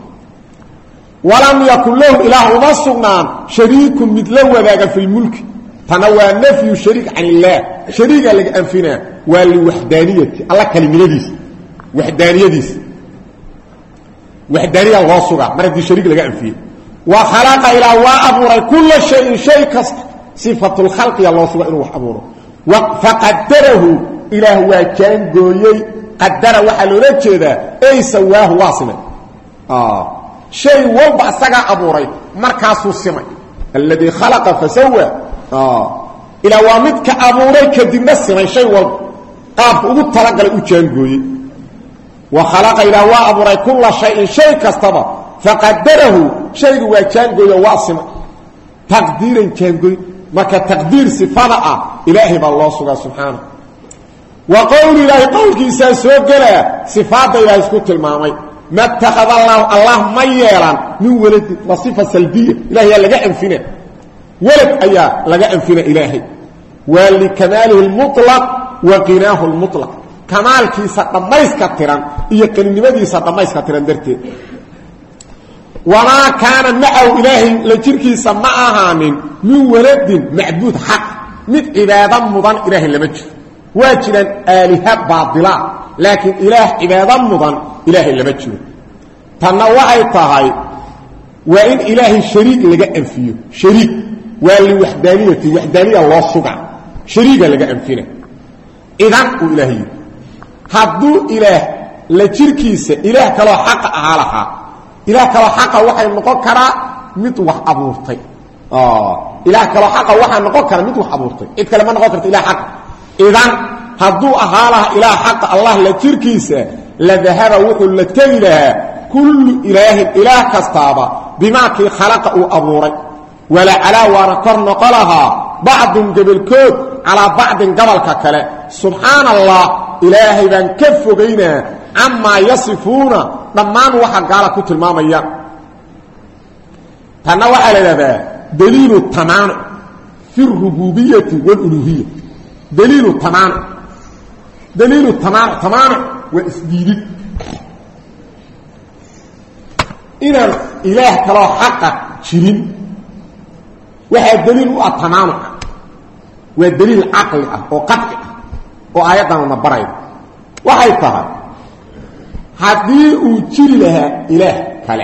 ولم يكن له إله مصنان شريك مثله ذاك في الملك تنوى نفي شريك عن الله شريك لقى أنفنا والوحدانية الله كلمة ديس وحدانية ديس وحدانية الله صغى مرد شريك لقى أنفنا وخلق إلى وأبور كل شيء شيء كست صفة الخلق يا الله سبحانه وحبوره فقدره إلى هو كان قوي قدر وحلو لجده أي سواه واصلا آه شيء وضع سقى أبوري مركز السماء الذي خلق فسوى آه إلى وامدك أبوري كدنا السماء شيء وضع قاب وضط لقى لأجان قوي وخلق إلى وأبوري كل شيء شيء كستبه فقدره شيء وكان قوي واصم تقديرا كان قوي ما كتقدير صفاء إلهي بالله سبحانه وقول إلهي قول كيسان سوقنا صفات إلهي سكوت المامي ما اتخذ الله الله ميلا من ولد وصفة سلبية إلهي لقى أنفنا ولد أيها لقى أنفنا إلهي ولكماله المطلق وقناه المطلق كمال كيسا قميس كتران إيا كلمة كيسا قميس كتران درتي وما كان معه إلهي لجركي سمعها من من ولد معبود حق من عبادة مضان إلهي لمجر واجلا آلهة باطلة لكن إله عبادة مضان إلهي لمجر تنوعي طهي وإن إلهي شريك لقاء فيه شريك والوحدانية وحدانية الله صقع شريك لقاء فينا إذن إلهي هدو إله لجركي إله كلا حق أهالها إله كلا حقا وحي نقول كرا مid wax abuurtay ah ilaah kala xaq waxa noqon kara mid wax abuurtay id kale ma noqon karto ilaah xaq idan haduu ahaalaha ilaah xaq Allah la jirkiisa la dhahaba wuxuu la tagay kullu ilaahin ilaah kastaaba bima ki khalaqa u abuuray wala ala wa rakarna qalaha ba'dun qabilkood ala ba'din qabalka kale subhanallah ilaahi ban kafogayna amma yasifuna dhammaan waxa gaala ku tilmaamayaan tana waxa leedahay daliil tamaan fi rububiyyah wal uluhiyyah daliil tamaan daliil tamaan tamaan wa isdiid ila ilaah kala xaqa jirin waxa daliil u tamaan wa daliil aqli ah oo qadci oo ayadan ma baray waxay tahay haddii uu jiri lahaa ilaah kale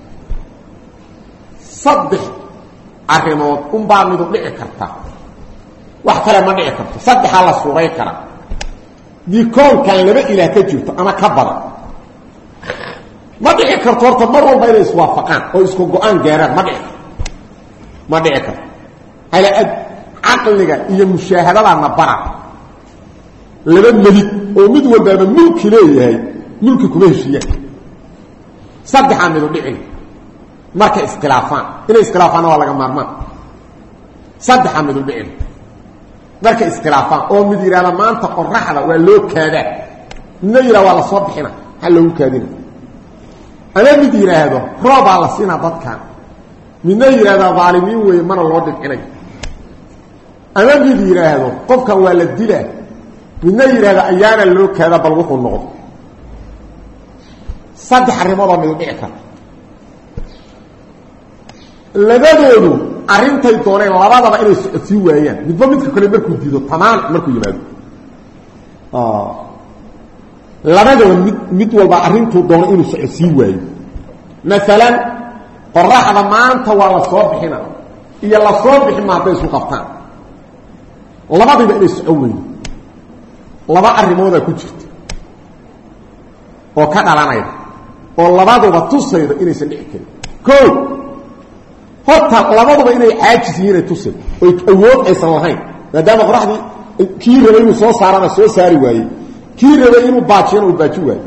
saddex arrimood unbaa midu dhici karta wax kale ma dhici karto saddexa la suuray kara dii koonkan laba ilaah ka jirto ama ka badan ma dhici karto horta mar walba inay iswaafaqaan oo isku go-aan gaaraan ma dhici ma dhici karto hala caqliga iyo mushaahadada na bara laba melig oo mid walba mulki leeyahay mulki kuma heshiya saddexa mid u dhicin marka iskhilaafaan inay iskhilaafaan waa laga maarmaan saddexa mid u dhicin marka iskhilaafaan oo mid yiraahdo maanta qorraxda waa loo kaadaa midna yiraahdo waa la soo bixina hal loo kaadina ana mid yiraahdo roob la sina dadkan midna yiraahdo zaalimiin way mana loo dhicinayo ana mid yiraahdo qofkan waa la dilaa midna yiraahdo ayaana loo kaada bal wuxuu noqdo saddex arrimood mid dhici kara labadoodu arintay dooneen labadaba inay sii waayaan midba midka kale markuu diido tamaan markuu yimaado ah labadaba mid mid walba arintu doono inuu sii waayo midalan qoraxda maanta waa la soo bixina iyo la soo bixin ma bay isku qabtaan labadaba inay soo weeyeen laba arimood ku jirta oo ka dhalanaya oo labaduba tusayda inaysan dhici karin koo horta labaduba inay caajis yihiin tusay oo awood aysan lahayn maadaama qoraxdii kii rabay inuu soo saarana soo saari waayey kii rabay inuu baajiyana uu baaji waayey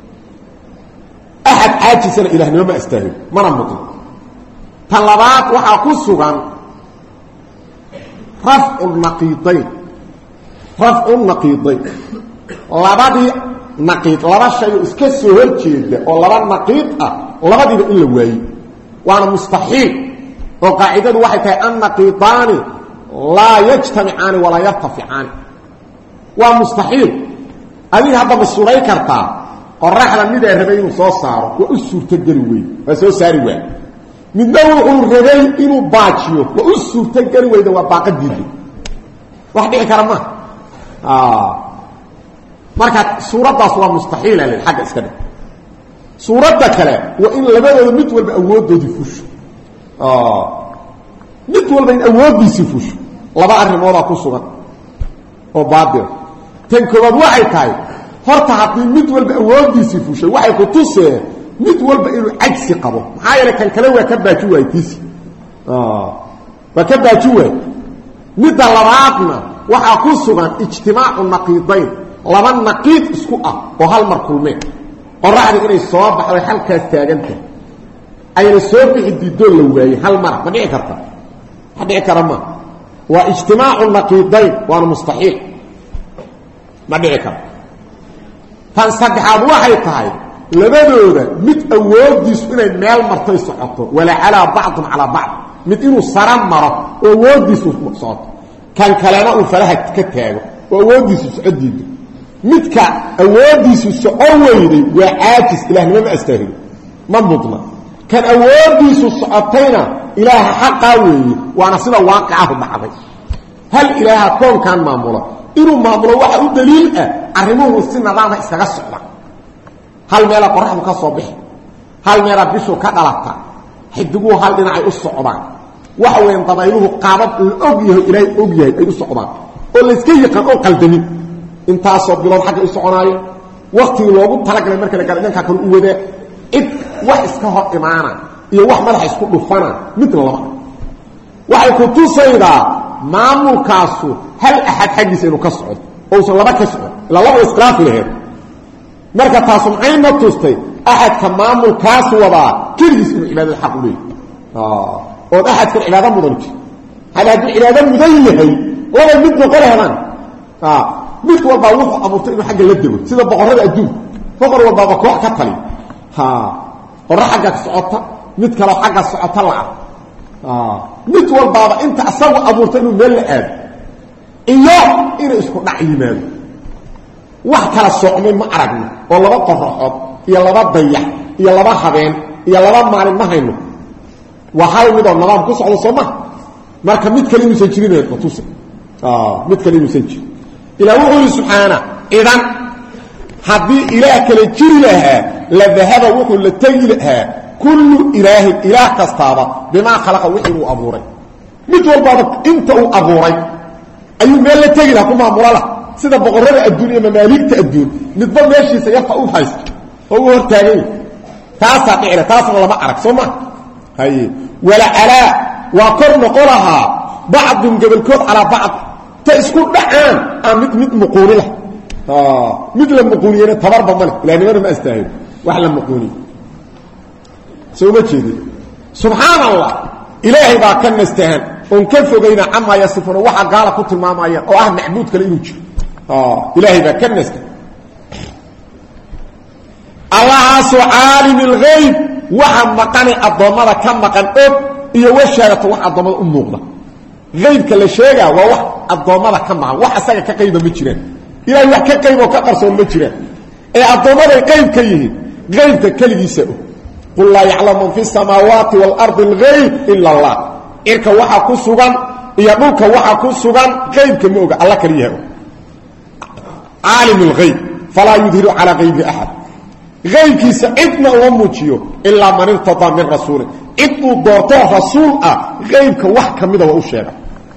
ahad caajisana ilaahnimo ma astaahil mana muqin tan labaad waxaa ku sugan rafcu naqiidayn rafcu naqiidayn labadii naqiid laba shay oo iska soo horjeeda oo laba naqiid ah labadiiba in la waayey waana mustaxiil oo qaacidadu waxay tahay an naqiidaani laa yajtamicaani walaa yartaficaani waa mustaxiil adiga hadda ma suuray kartaa qoraxda mid ay rabay inuu soo saaro waa u suurtageli wey waa soo saari waay midna wuxuu rabay inuu baajiyo waa u suurtageli weyda waa baaqadiidu wax dhici kara ma ah marka suuradaas waa mustaxiil ah xagga iska dhig suurada kale waa in labadooda mid walba awooddoodii fusho ah mid walba in awooddiisi fusho laba arrimooda ku sugan oo baadil tan koobaad waxay tahay horta haddii mid walba awooddiisi fushay waxay ku tuseen mid walba inuu cajsi qabo maxaa yeelay kan kale waa ka baaji waaytiisi ah waa ka baaji waay midda labaadna waxaa ku sugan ijtimaacu naqiidayn laba naqiid isku ah oo hal mar kulmeen qoraxda inay soo baxday halkaas taaganta ayna soo bixi diido la waayay hal mar ma dhici karta ma dhici kara ma waa ijtimaacu naqiidayn waa mustaxiil ma dhici kara tan saddexaad waxay tahay labadooda mid awoodiisu inay meel martay socoto wala ala ba'd ala ba'd mid inuu saran maro oo awoodiisu socoto kan kalena uu faraha ka taago oo awoodiisu socodiido midka awoodiisu socon weyday waa caajis ilaahnimo ma astaahil ma mudna kan awoodiisu socotayna ilaaha xaqa weeye waana sida waaqicah dhacday hal ilaaha koon kan maamulo inuu maamulo waxa u daliil ah arrimuhu si nidaam iskaga socda hal meel qoraxdu ka soo bixi hal meel bishu ka dhalata xidigu hal dhinacay u socdaan waxa weyn dabayluhu qaabad og yahay ilaahay og yahay ay u socdaan oo la iska yaqaan oo qaldamin intaasoo bilood xagga u soconaayo waqtigii loogu talagalay marka la gaaro dhanka kale u wada id wax iska hor imaana iyo wax madax isku dhufana mid laba waxay ku tusaydaa maamulkaasu hal ahad xagiisa inuu ka socdo oo soo laba ka socdo la laba iskhilaaf lahayd marka taasum ayna tustay ahad ka maamulkaas wada kaliis inuu cibaadada xaq u leeyahay ah oo ahad ka cibaadada mudanki hada cibaadada mudan yahay wada mid noqolaan ah mid walba wuxuu abuurtay inuu xagga la dego sida boqorada adduun boqor walba koox ka tali ha qorax xagga socota mid kale xagga socota la ah mid walba inta asagu abuurtay inuu meel la aad iyo inuu isku dhac yimaado wax kala socmay ma aragno oo laba qorxood iyo laba dayax iyo laba habeen iyo laba maalin ma hayno waxa mid oo nidaam ku socdo Soomaa marka mid kale inuu jirinay qatusa ah mid kale inuu jirin ilaahu subhanahu idan hadii ilaah kale jiri lahaa la dhahaba wuxuu la tagi lahaa kullu ilaahi ilaah kastaaba bima khalaqa wuxuu abuuray mid walba inta uu abuuray ayuu meel la tagi lahaa kuma abuurala sida boqorada adduunka mamaaligta adduun midba meeshiisa yarta u haysto oo uu hortaagay taasa dhicira taasna lama arag Sooma hay wala ala wa korna qolaha ba'd gabalkood ala ba'd تسكن دعان مد مد مقولة آه مثل المقولين تبرب ملك لأن أنا ما أستاهل وأحلى مقولين سوى ما تشيدي سبحان الله إلهي با كان نستاهل ونكفوا بين عما يصفون وحا قال كنت الماما أيان أو أهل معبود كالإنوج آه إلهي با كان نستاهل الله سو عالم الغيب وحا مقاني الضمارة كم مقان أب إيا وشارة وحا الضمارة أموغنا غيبك اللي شيغا waa wax adoomada ka maa wax asaga ka qayba ma jireen ilaahay wax ka qaybo ka qarsoon ma jireen ee adoomada qayb ka yihiin qaybka kaligiisa qul la ya'lamu fi samawati wal ardi al ghaib illa allah irka waxa ku sugan iyo dhulka waxa ku sugan qaybka ma oga Allah kaliya عالم الغيب فلا يظهر على غيب احد غيبكي سعدنا وموجيو الا من ارتضى من رسول ادو دوته رسول غيبك wax kamida waa u sheega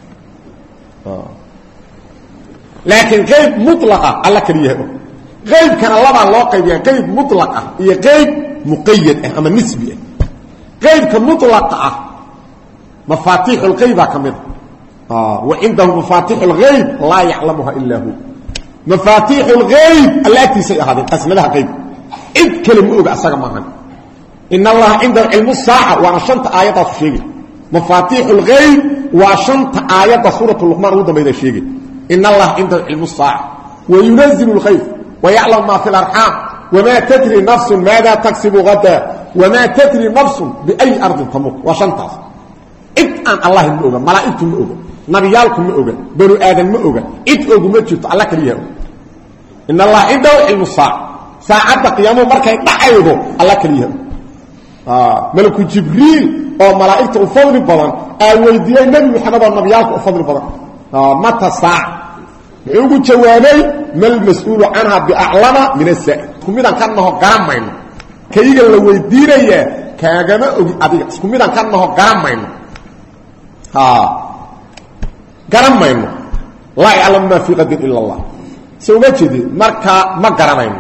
لكن غيب مطلقه الله كليه غيب كان لبا لو قيبيا غيب مطلقه iyo غيب مقيد اما نسبي غيب كمطلقه مفاتيح الغيب كمد اه وعنده مفاتيح الغيب لا يعلمها الا هو مفاتيح الغيب التي سيهذه قسم لها غيب إذ كلمة أوقع أساق معها إن الله عنده علم الساعة وعشانت آيات الشيء مفاتيح الغيب وعشانت آيات سورة اللقمان وضم إذا الشيء إن الله عنده علم الساعة وينزل الغيب ويعلم ما في الأرحام وما تدري نفس ماذا تكسب غدا وما تدري نفس بأي أرض تموت وعشانت إذ أن الله المؤغى ملائكة المؤغى نبيالكم مؤغى بنو آدم مؤغى إذ أوغى مجد الله كليه إن الله عنده علم الساعة ساعة قيامه مركا دحايدو الله كليه اه ملك جبريل او ملائكه فضل بدن اي ويديي نبي محمد النبيالك فضل بدن اه متى الساعه يوغو جوابي ما المسؤول عنها باعلم من السائل كوميدان كانه غرامين كيغا لا ويدينيا كاغما اوغي اديga كوميدان كانه غرامين ها غرامين لا يعلم ما في غد الا الله سومجدي مركا ما غرامين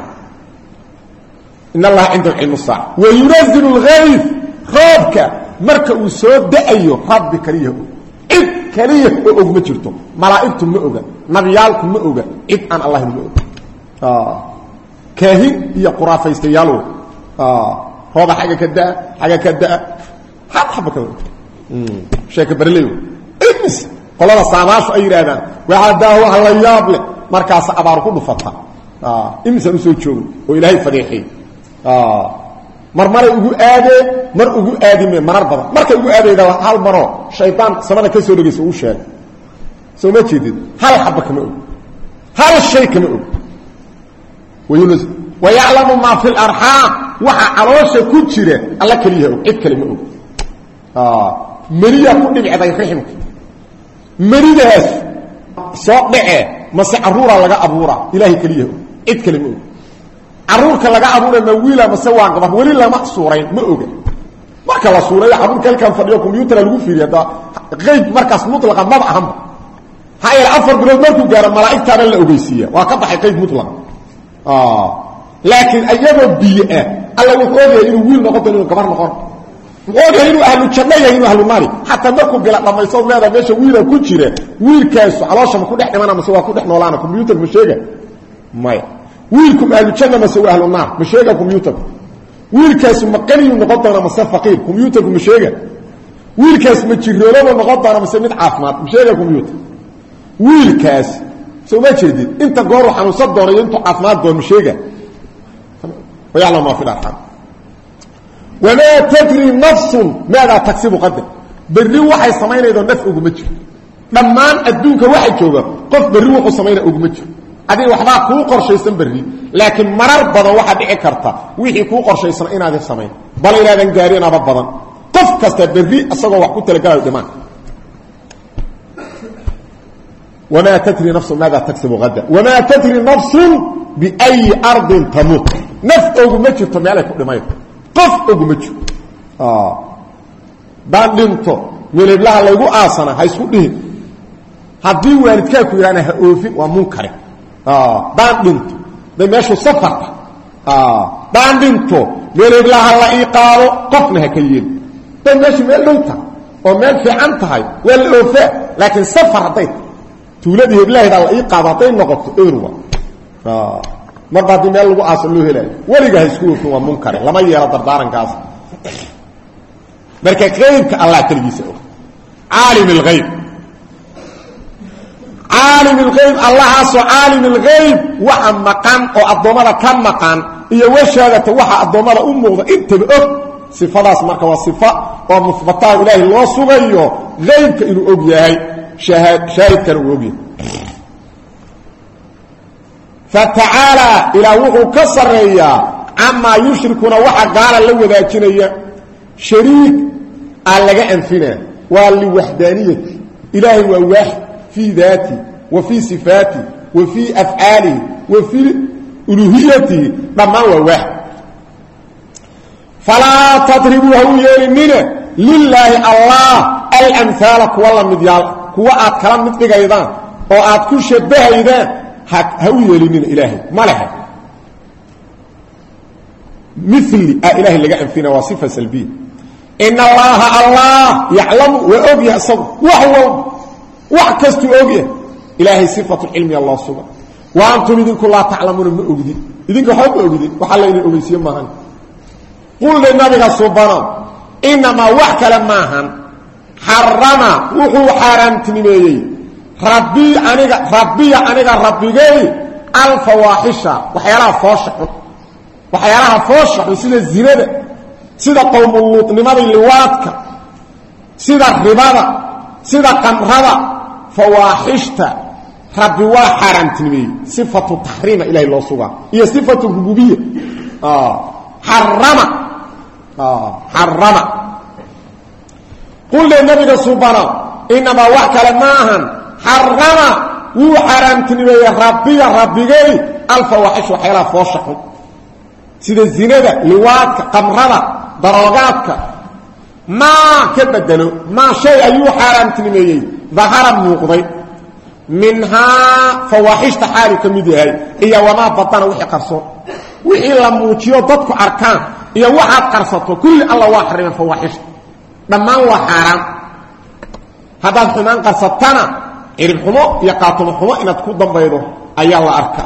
إن الله عنده علم الساعة وينزل الغيث ربك مركا وسود دأيه رب كريه إذ كريه أوغ مجرتم ملائكتم مؤغا نبيالكم مؤغا إذ أن الله مؤغا آه. كاهن هي قرافة يستيالو آه. هذا حاجة كداء حاجة كداء حد حبك شاك برليو إمس قال الله ساماش أي رادا وعداه على يابله مركا سأباركم بفتح آه. إمس نسوي شو وإلهي فريحي اه مرمر ugu aade mar ugu aadime marar badan markay ugu aadeeda hal maro shaytaan samada ka soo dhigayso uu sheeg soo ma jeedid hal xabba kama og hal shay kama og wayunus wayalamu ma fil arham waxa caloosha ku jira alla kaliya og cid kale ma og ah mariya ku dhibcday riximka maridaas soo dhace ma si aruura laga abuura ilaahi kaliya cid kale ma og aruurka laga abuuray ma wiila ma sawaan gabadh wali lama suurayn ma oga marka la suuray abuurka kan fadhiyo computer lagu fiiriyo da qayb markaas mutlaqa ma aham hayr afar bilood markuu gaaro malaa'ikta la ogeysiya waa ka baxay qayb mutlaq ah laakiin ayado biya alla wuxuu ogeeyay inuu wiil noqdo inuu gabar noqon ogeeyay inuu ahlu janna yahay inuu ahlu naari hatta markuu gala dhamayso leeda meesha wiila ku jira wiilkaas caloosha ma ku dhex dhimanaa ma waa ku dhex noolaana computer ma sheega maya wiilkum ahlu janna ma soo ahlu naar ma sheega computer wiilkaas ma qaniyo noqodana ma faqir computer ma sheega wiilkaas ma jiroolaba noqodana ma mid caafimaad ma sheega computer wiilkaas soo ma jeedid inta goor waxaan u soo dooray inta caafimaad doon ma sheega ويعلم ما في الارحام وما تدري نفس ماذا تكسب غدا بري waxay sameeyeen naf ugu ma jiro dhamaan adduunka waxay jooga qof bari wuxuu sameeyay ugu ma jiro adii waxba ku qorshaysan bari laakiin marar badan waxa dhici karta wixii ku qorshaysan inaad sameeyay bal ilaadan gaarina badan qof kasta bari asagoo wax ku talagalay dhimaan وما تدري نفس ماذا تكسب غدا وما تدري نفس بأي أرض تموت نفس أوغو مجو تميالك لمايك قف أوغو مجو آه بان لنتو من الله لغو آسانا هايسو لهم هدي والدكاكو يرانا هأوفي ومنكر آه بان لنتو دي ماشو سفر آه بان لنتو من الله لإيقارو قفنها كيين دي ماشو ميل لنتا وميل في عنتهاي والأوفاء لكن سفر ديت تولده الله إذا إيقاظتين نقطة إيروا آه مرضى دي ميل لغو آسان له هلاي ولغا هسكوكو ومنكر لما يرى دردارن كاس مركا غيبك الله تلقيسه عالم الغيب عالم الغيب الله عصو عالم الغيب وحا مقام او الضمالة كم مقام إيا وشهادة وحا الضمالة أمه انت بأب صفة مركا وصفة ومثبطاء إلهي الله صغير غيبك إنه أبيهي شاهد شاهد كانوا أبيه فتعالى إلى وحو كسرية عما يشركون وحا قال اللو ذاكينية شريك ألغا أنفنا ولوحدانيته إلهي وواحد في ذاتي وفي صفاتي وفي أفعالي وفي ألوهيته لما هو واحد فلا تضربوه يلمنا لله الله الأمثال كوالا مديال كوا آد كلام مثلك أيضا وآد كل شبه أيضا هو يلمنا إلهي ما لها مثل إلهي اللي قائم فينا وصفة سلبية إن الله الله يعلم وأبيه صبر وهو وعكست أبيه إلهي صفة العلم الله سبحانه وأنتم إذنكم لا تعلمون من أبدي إذنكم حب أبدي وحلا إلي أبيسي ماهن قل للنبي سبحانه إنما وحك لماهن حرم وحو حرمت نميي ربي أنيق ربي أنيق ربي جاي الفواحشة وحيالها فوشح وحيالها فوشح سيدة الزنادة سيدة قوم اللوط نمضي اللواتك سيدة الربادة سيدة قمرادة فواحشة ربي وحرم تنمي صفة التحريم إلهي الله سبحانه هي صفة الربوبية آه. حرم آه. حرم قل للنبي سبحانه إنما وحك لماهن حرم وحرم تنمي ربي ربي جاي الفواحش وحيالها فوشح سيدة الزنادة لواتك قمرادة دراجاتك ما كبدلوا ما شيء أيو حرام تنميي ظهر موقضي منها فواحش تحالي كميدي إيا وما بطانا وحي قرصو وحي لموتيو ضدك أركان إيا واحد قرصته كل الله واحد من فواحش لما هو حرام هذا الحمان قرصتنا إن الحمو يقاطم الحمو إن تكون ضمبيضه أي الله أركان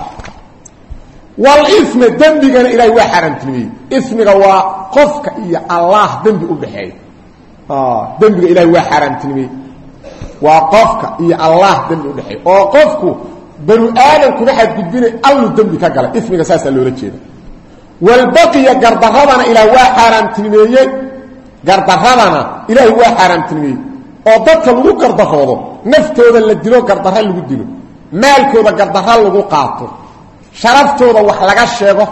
والإثم الدنبي إلهي وحرام تنميي إثمك هو قفك إيا الله دنبي أبحي آه دنبي إلهي وحرام تنميي وقفك إيا الله دنبي أبحي وقفك بنو آدم كبحي تقدبيني أولو دنبي كقلا إثمك أساسا اللي رجينا والبقية قردهضنا إلهي وحرام تنميي قردهضنا إلهي وحرام تنميي وضدك لغو قردهضو نفتو ذا اللي دلو قردهض لغو دلو مالكو ذا قردهض لغو قاطر شرفتو ذا وحلقا الشيخو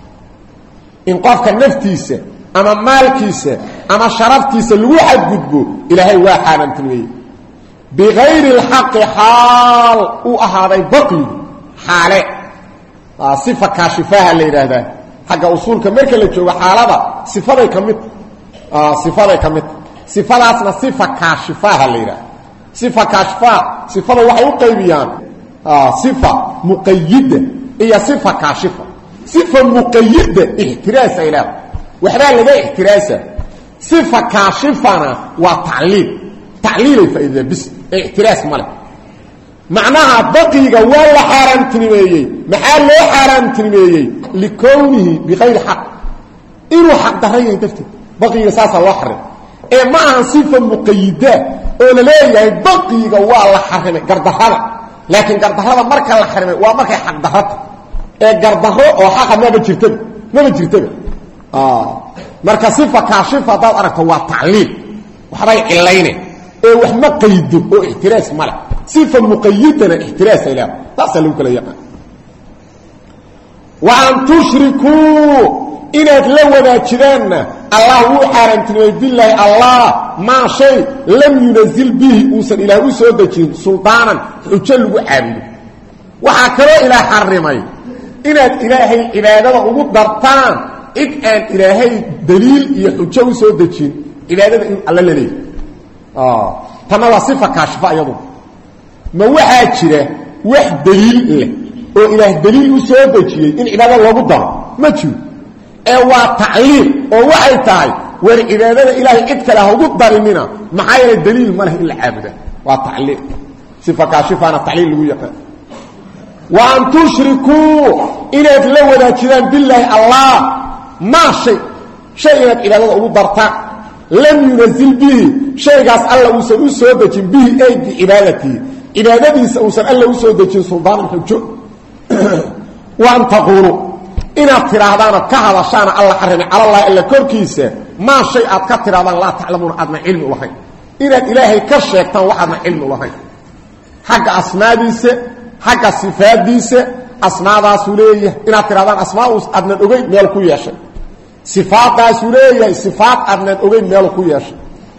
إن قفك نفتيسة أما مالكيسة أما شرفتيسة الواحد قدبو إلهي واحد تنمي بغير الحق حال وأهذا بقي حالة آه صفة كاشفاها اللي هذا حق أصول كميركا اللي تشوف حالة صفة كمت آه صفة كمت صفة أصلا صفة كاشفاها اللي هذا صفة كاشفاها صفة وحي قيبيان آه صفة مقيدة هي صفة كاشفة صفة مقيدة احتراس إله وحبال لدي احتراسة صفة كاشفة وتعليل تعليل فإذا بس احتراس ملك معناها دقيقة ولا حرام تنميي محال لا حرام تنميي لكونه بغير حق إنه حق دهرية تفتي بقي أساسا وحرم إيه معها صفة مقيدة أولا لا دقيقة ولا حرم قردهرة لكن قردهرة مركة الحرم ومركة حق دهرة إيه قردهرة وحقا ما بجرتب ما بجرتب آه marka sifa kaashifa dad aragto waa tacliil waxbay cilayne ee wax ma qaydo oo ihtiraas mala sifa muqayyidana ihtiraas ila taas lagu kala yaqaan wa an tushriku ila la wadaajidana allah uu xaramtinay billahi allah ma shay lam yunzil bihi usan ilaahu soo dajin sultaanan xujo lagu caabudo waxa kale ilaa xarimay inaad ilaahay ibaadada ugu dartaan إذ أن إلهي دليل يحجو سودجين إبادة الله لليه آه تما وصفة كاشفة أيضا ما واحد شره واحد دليل له وإله دليل سودجين إن إبادة الله قدر ما تشو أو تعليل أو واحد تعي والإبادة إلهي إذ له قدر منها معايا الدليل ما له إلا عابدة وتعليل صفة كاشفة أنا تعليل له يقال وأن تشركوا إلى تلوذا كذان بالله الله ما شيء شيء إلى الله أبو برطاء لم ينزل به شيء قاس الله وسأل سودة به أي بإبادته إبادته سأوسل الله وسودة سلطان الحجو وأن تقولوا إن اعتراضانا كهذا شان الله حرم على الله إلا كوركيسة ما شيء أتكتراضان لا تعلمون أدنى علم الله إن الإلهي كالشيطان وحدنا علم الله حق أسماء ديسة حق الصفات ديسة أسماء رسولية إن اعتراضان أسماء أدنى الأغيب ميالكو ياشا صفات رسولية صفات أدنى الأغيب ميالكو ياشا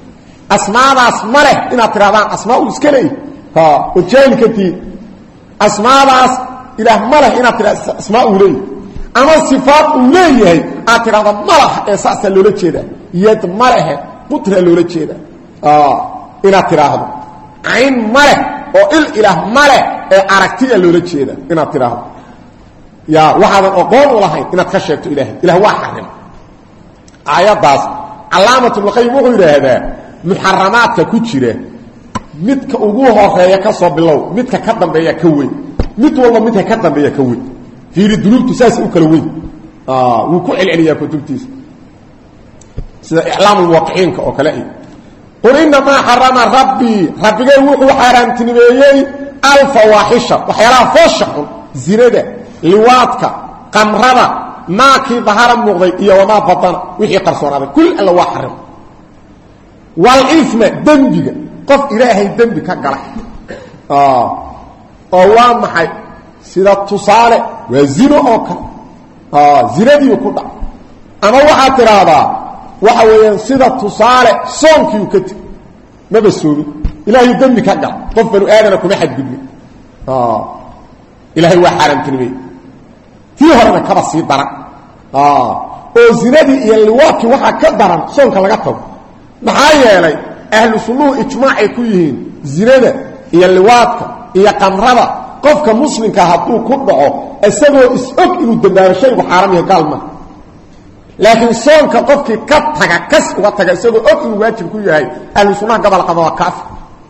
asmaadaas male inaad tirahdaan asmaa uu iska leeyahay ha ujeelkati asmaadaas ilaah male inaad tirahdaan asmaa uu leeyahay ama sifaat uu leeyahay aad tirahdaan male ee saasa loola jeeda yad male qutra loola jeeda ah inaad tiraahdo ayn male oo il ilaah male ee aragtiga loola jeeda inaad tiraahdo ya waxaadan aqoon u lahayn inaad ka sheegto ilaahay ilaah waa xarim aayadaas calaamatul qayyim wuxuu yiraahdaa muharramaadka ku jira midka ugu horeeya ka soo bilow midka ka dambeeya ka weyn mid walba midka ka dambeeya ka weyn fiiri dunuubtu saas u kala weyn ah wuu ku celceliyaa kutubtiisa sida i'laamul waqiinka oo kale ay qul inna ma harrama rabbi rabbigay wuxuu xaraamtinimeeyay al fawahisha waxyaalaha fooshaxun zinada liwaadka qamrada maaki dahara muuqday iyo wama batana wixii qarsoonaaday kul alla waa xarim wal isma dambiga qof ilaahay dambi ka gala ah oo waa maxay sida tusaale waa zino oo ka ah zinadii ku dhac ama waxa tiraahdaa waxa weeyaan sida tusaale soonkii ka tag ma basoobi ilaahay dambi ka gala qof banu aadana kuma xadgudbin ah ilaahay waa xaraamtinimay tii horena ka basi daran ah oo zinadii iyo liwaadkii waxa ka daran soonka laga tago maxaa yeelay ahlu sunnuhu ijmaacay ku yihiin zinada iyo liwaadka iyo qamrada qofka muslimka hadduu ku dhaco isagoo is-og inuu dambaabo shaygu xaaraam yahay gaalma laakiin soonka qofkii ka taga kas uga taga isagoo og inuu waajib ku yahay ahlu sunnaha gobol qaba waa kaafir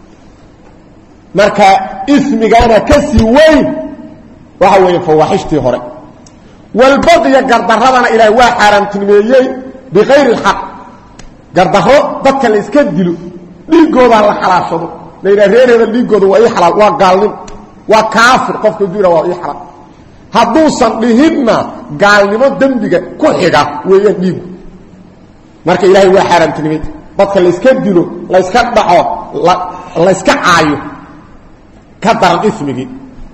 marka ismigaana kasii weyn waxa weeye fawaaxishtii hore walbaqiya gardaradana ilaahay waa xaaraamtinimeeyey bighayri alxaq gardaro dadka la iska dilo dhiigooda la xalaashado leeyahay reereeda dhiigooda waa xalaal waa gaalnimo waa kaafir qofka duura waa xalaal hadduusan dhihinna gaalnimo dambiga ku xiga weeyaan dhiig marka ilaahay waa xaaraamtinimeeyey dadka la iska dilo la iska dhaco la iska caayo ka daran ismigi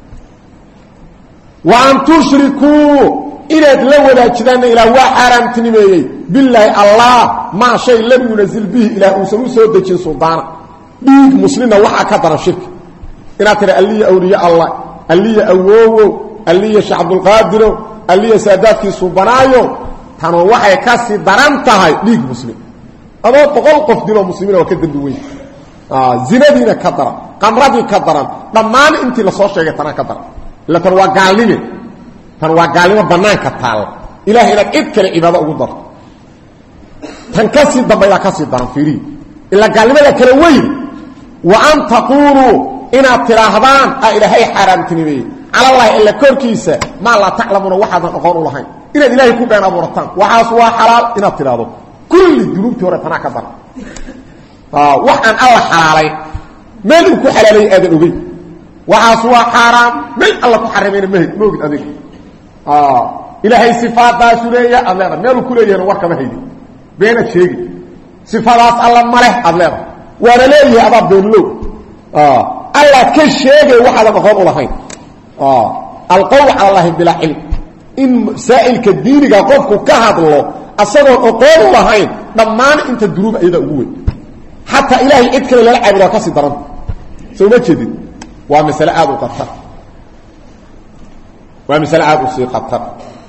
wa an tushriku inaad la wadaajidaan ilaa waa xaaraamtinimeeyey billahi allah ma shay lam yunzil bihi ila usan soo dejin suldaana dhiig muslina waxa ka daran shirki inaad tira aliya awliya allah aliya awowo aliya shacbul qadir aliya saadaadkii subanaayo tan waxay ka si daran tahay dhiig muslim adoo boqol qof dilo muslimiina waa ka dambi weyn ah zinadiina ka daran qamradii ka daran dhamaan intii la soo sheegay tan ka daran la tan waa gaalnimo tan waa gaalnimo banaanka taal ilaahay ila cid kale cibaado ugu dar tan ka si dambeeya ka si daran fiiri ila gaalnimada kala weyn wa an taqulu ina tirahdaan ilaahay xaraamtinimeeyey ala allah illa korkiisa ma la taclamuna waxadan aqoon u lahayn ina ilaahay ku been abuurtaan waxaas waa xalaal ina tirahdo kulli dunuubtii hore tan ka daran ah waxaan allah xalaalay meel ku xalaalay aadan ogey waxaas waa xaraam meel allah ku xarimay ma moogid adig ah ilaahay sifaadaas leeyahay allah meel ku leeyahay war kama haydi beena sheegi sifaadaas allah ma leh allah wala leeyahay abab doonlo ah allah ka sheegay waxa la aqoon u lahayn ah alqawl ala allah bila ilm in sa'ilka diiniga qofku ka hadlo asagoo aqoon u lahayn dhamaan inta duruub ayada ugu weyn hatta ilaahay cid kale la caabudo ka si daran soo ma jeedin waa mas'ala aad u qatar waa mas'ala aad u sii qatar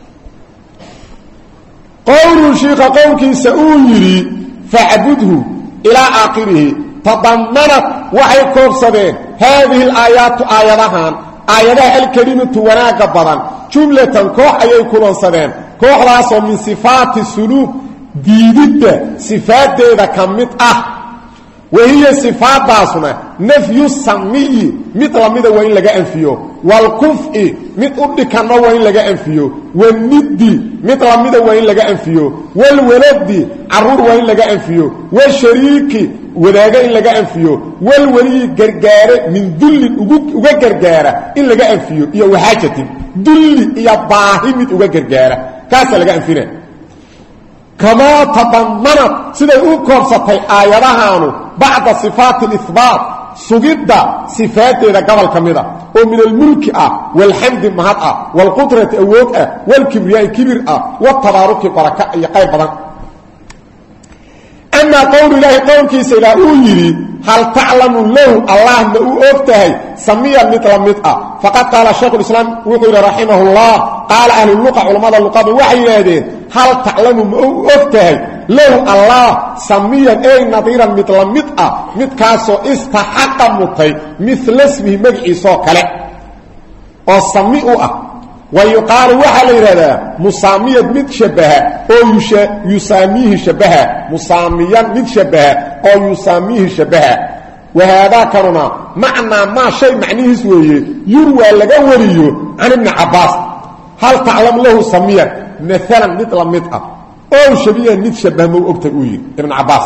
qawlu shiikha qawlkii sa'uyiri fa'budhu ila aakhirih tadammanat waxay koobsadeen hadhihi al-ayat ayadahan ayadaha al-karimatu wanaaga badan jumlatan koox ayay kulansadeen kooxdaas oo min sifaati suluk diidida sifaadeeda kamid ah وهي صفات داسنا نفي السمي مثل مد وين لغا انفيو والكفء مثل كان وين لغا انفيو والند مثل مد وين لغا انفيو والولد عرور وين لغا انفيو والشريك وداغا ان لغا انفيو والولي غرغاره من دل اوغا غرغاره ان لغا انفيو iyo waxaajati dul iyo baahi mid uga gargaara kaas laga anfina كما تضمنت سيده كوبسطي ايادهانو بعد صفات الاثبات سجد صفات قبل كميده ومن الملك اه والحمد مهد والقدره اوق والكبرياء كبر اه والتبارك بركه اي قيب بدن ام وأما قول الله قول كيس إلى أويري هل تعلم له الله ما أفتهي سميا مثل مطأ فقد قال الشيخ الإسلام وقال رحمه الله قال أهل اللقاء علماء اللقاء بوحي هذين هل تعلم ما أفتهي له الله سميا أي نظيرا مثل مطأ متكاسو استحق مطي مثل اسمه مجعي صوكالي والسميئة ويقال وحل هذا مسامية متشبهة أو يساميه شبهة مساميا متشبهة أو يساميه شبهة وهذا كرنا معنى ما شيء معنيه سويه يروى لقوريه عن ابن عباس هل تعلم له سميا مثلا مثل مطأ أو شبيها متشبهة موقبتقويه ابن عباس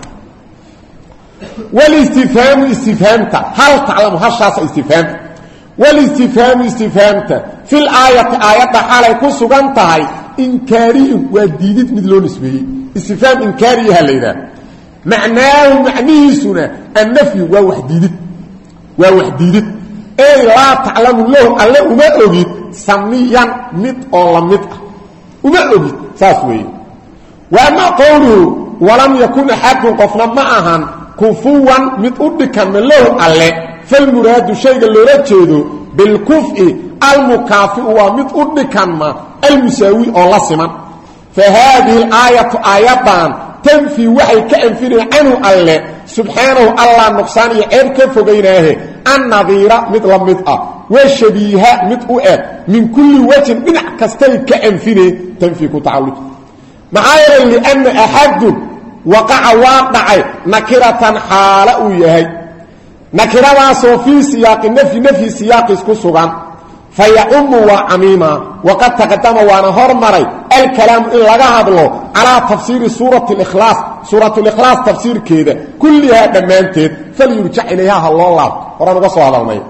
والاستفهام استفهامته هل تعلم هالشاس استفهام والاستفهام استفهامته في الآية آية حالة كسوغانتها إنكاري وديدت مثلون اسمه استفهام إنكاري هالليلة معناه معنيه سنة النفي ووحديدت ووحديدت أي لا تعلم له ألا وما أجد سميا مت أو مت وما أجد ساسوي وأما قوله ولم يكن حق قفنا معها كفوا متأدكا من له ألا فالمراد شيء اللي رجده بالكفء المكافئ ومتأدكا ما المساوي الله سمن فهذه الآية آياتان تنفي وحي كأنفين عنه الله سبحانه الله نقصان يعيب كيف بينه النظيرة مثل مطأة والشبيهة مطأة من كل وجه من كستي كأنفين تنفي كتعلق معايا لأن أحد وقع واقع نكرة حالة يهي نكرة في سياق النفي نفي سياق اسكسوغان فيعم وعميما وقد تقدم وانا هرمري الكلام إن لغا هدلو على تفسير سورة الإخلاص سورة الإخلاص تفسير كده كلها دمانتد فليرجع إليها الله ورانا قصوا هذا المي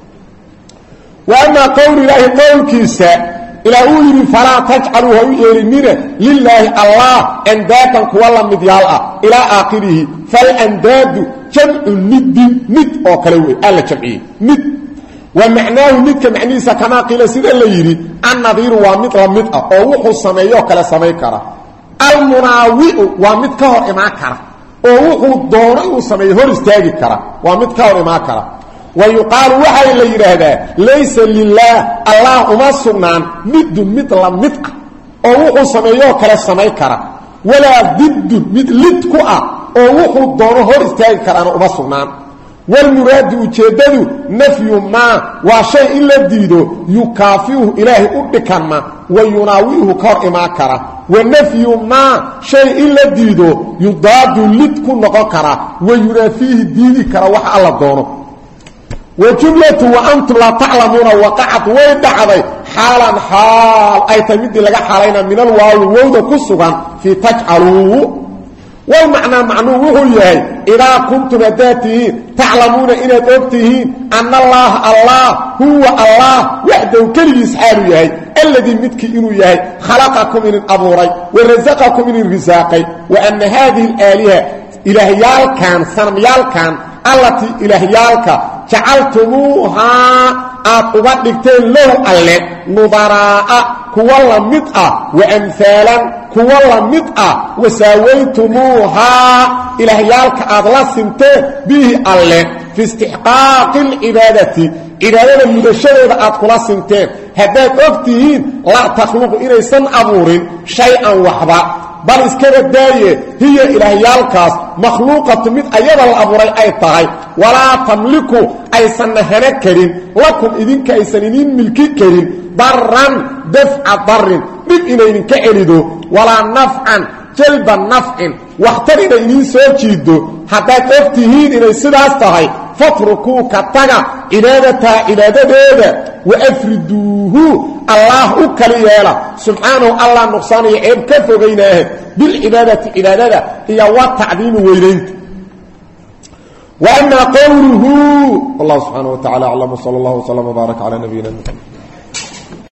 وأما قول الله قول كيسا إلى أولي فلا تجعلوها يرمين لله الله أندادا كوالا مديالا إلى آخره فالأنداد جمع ند ند أو كلوي ألا جمعي ند ومعناه ند كمعنيسا كما قيل سيدا اللي يري النظير ومثل مدأ أو وحو السميو كلا سميكرا المناوئ ومثكهر إماكرا أو وحو الدوري سميهور استاجكرا ومثكهر إماكرا ويقال وحي اللي يري هذا ليس لله الله أما سبنان ند مثل مدأ أو وحو السميو كلا سميكرا ولا ضد مثل لدكوا أو وحو الدوري استاجكرا أما سبنان والمراد وجدده نفي ما وشيء إلا ديدو يكافيه إلهي أبكما ويناويه كرئما كرا ونفي ما شيء إلا ديدو يضاد لدك نقاكرا وينافيه ديدي كرا وحا الله دونه وجملة وأنتم لا تعلمون وقعت ويدعضي حالا حال أي تمد لك حالينا من الواو ووضا كسوغا في تجعلوه والمعنى معنوه يهي إذا كنتم ذاتهين تعلمون إن أبتهين أن الله الله هو الله وحده كلي سحال يهي الذي متك إنه يهي خلقكم من الأبوري ورزقكم من الرزاقي وأن هذه الآلهة إلهيال كان سنميال كان التي إلهيالك جعلتموها أطبقتين له ألي نظراء كوالا مدأة وأمثالا كوالا مدأة وساويتموها إلهيالك أضلسمتين به ألي في استحقاق العبادة عبادة المدشرة أضلسمتين هدات أبتهين لا تخلق إلي سن أبور شيئا وحبا بل اسكبت داية هي إلهيالكاس مخلوقة من أيضا الأبوري أي طهي ولا تملكوا أي سنهنا كريم لكم إذنك أي سنين ملكي كريم ضرا دفع ضر من إليهم كأردو ولا نفعا جلب النفع واخترد إليه سوچيدو حتى تفتهين إلي سداس طهي فاتركوا كتغا إلادة إلادة ديدة وأفردوه الله أكليالا سبحانه الله نقصان يعيب كيف غيناه بالعبادة إلادة هي والتعظيم ويلينك وأما قوله الله سبحانه وتعالى أعلم صلى الله وسلم وبارك على نبينا محمد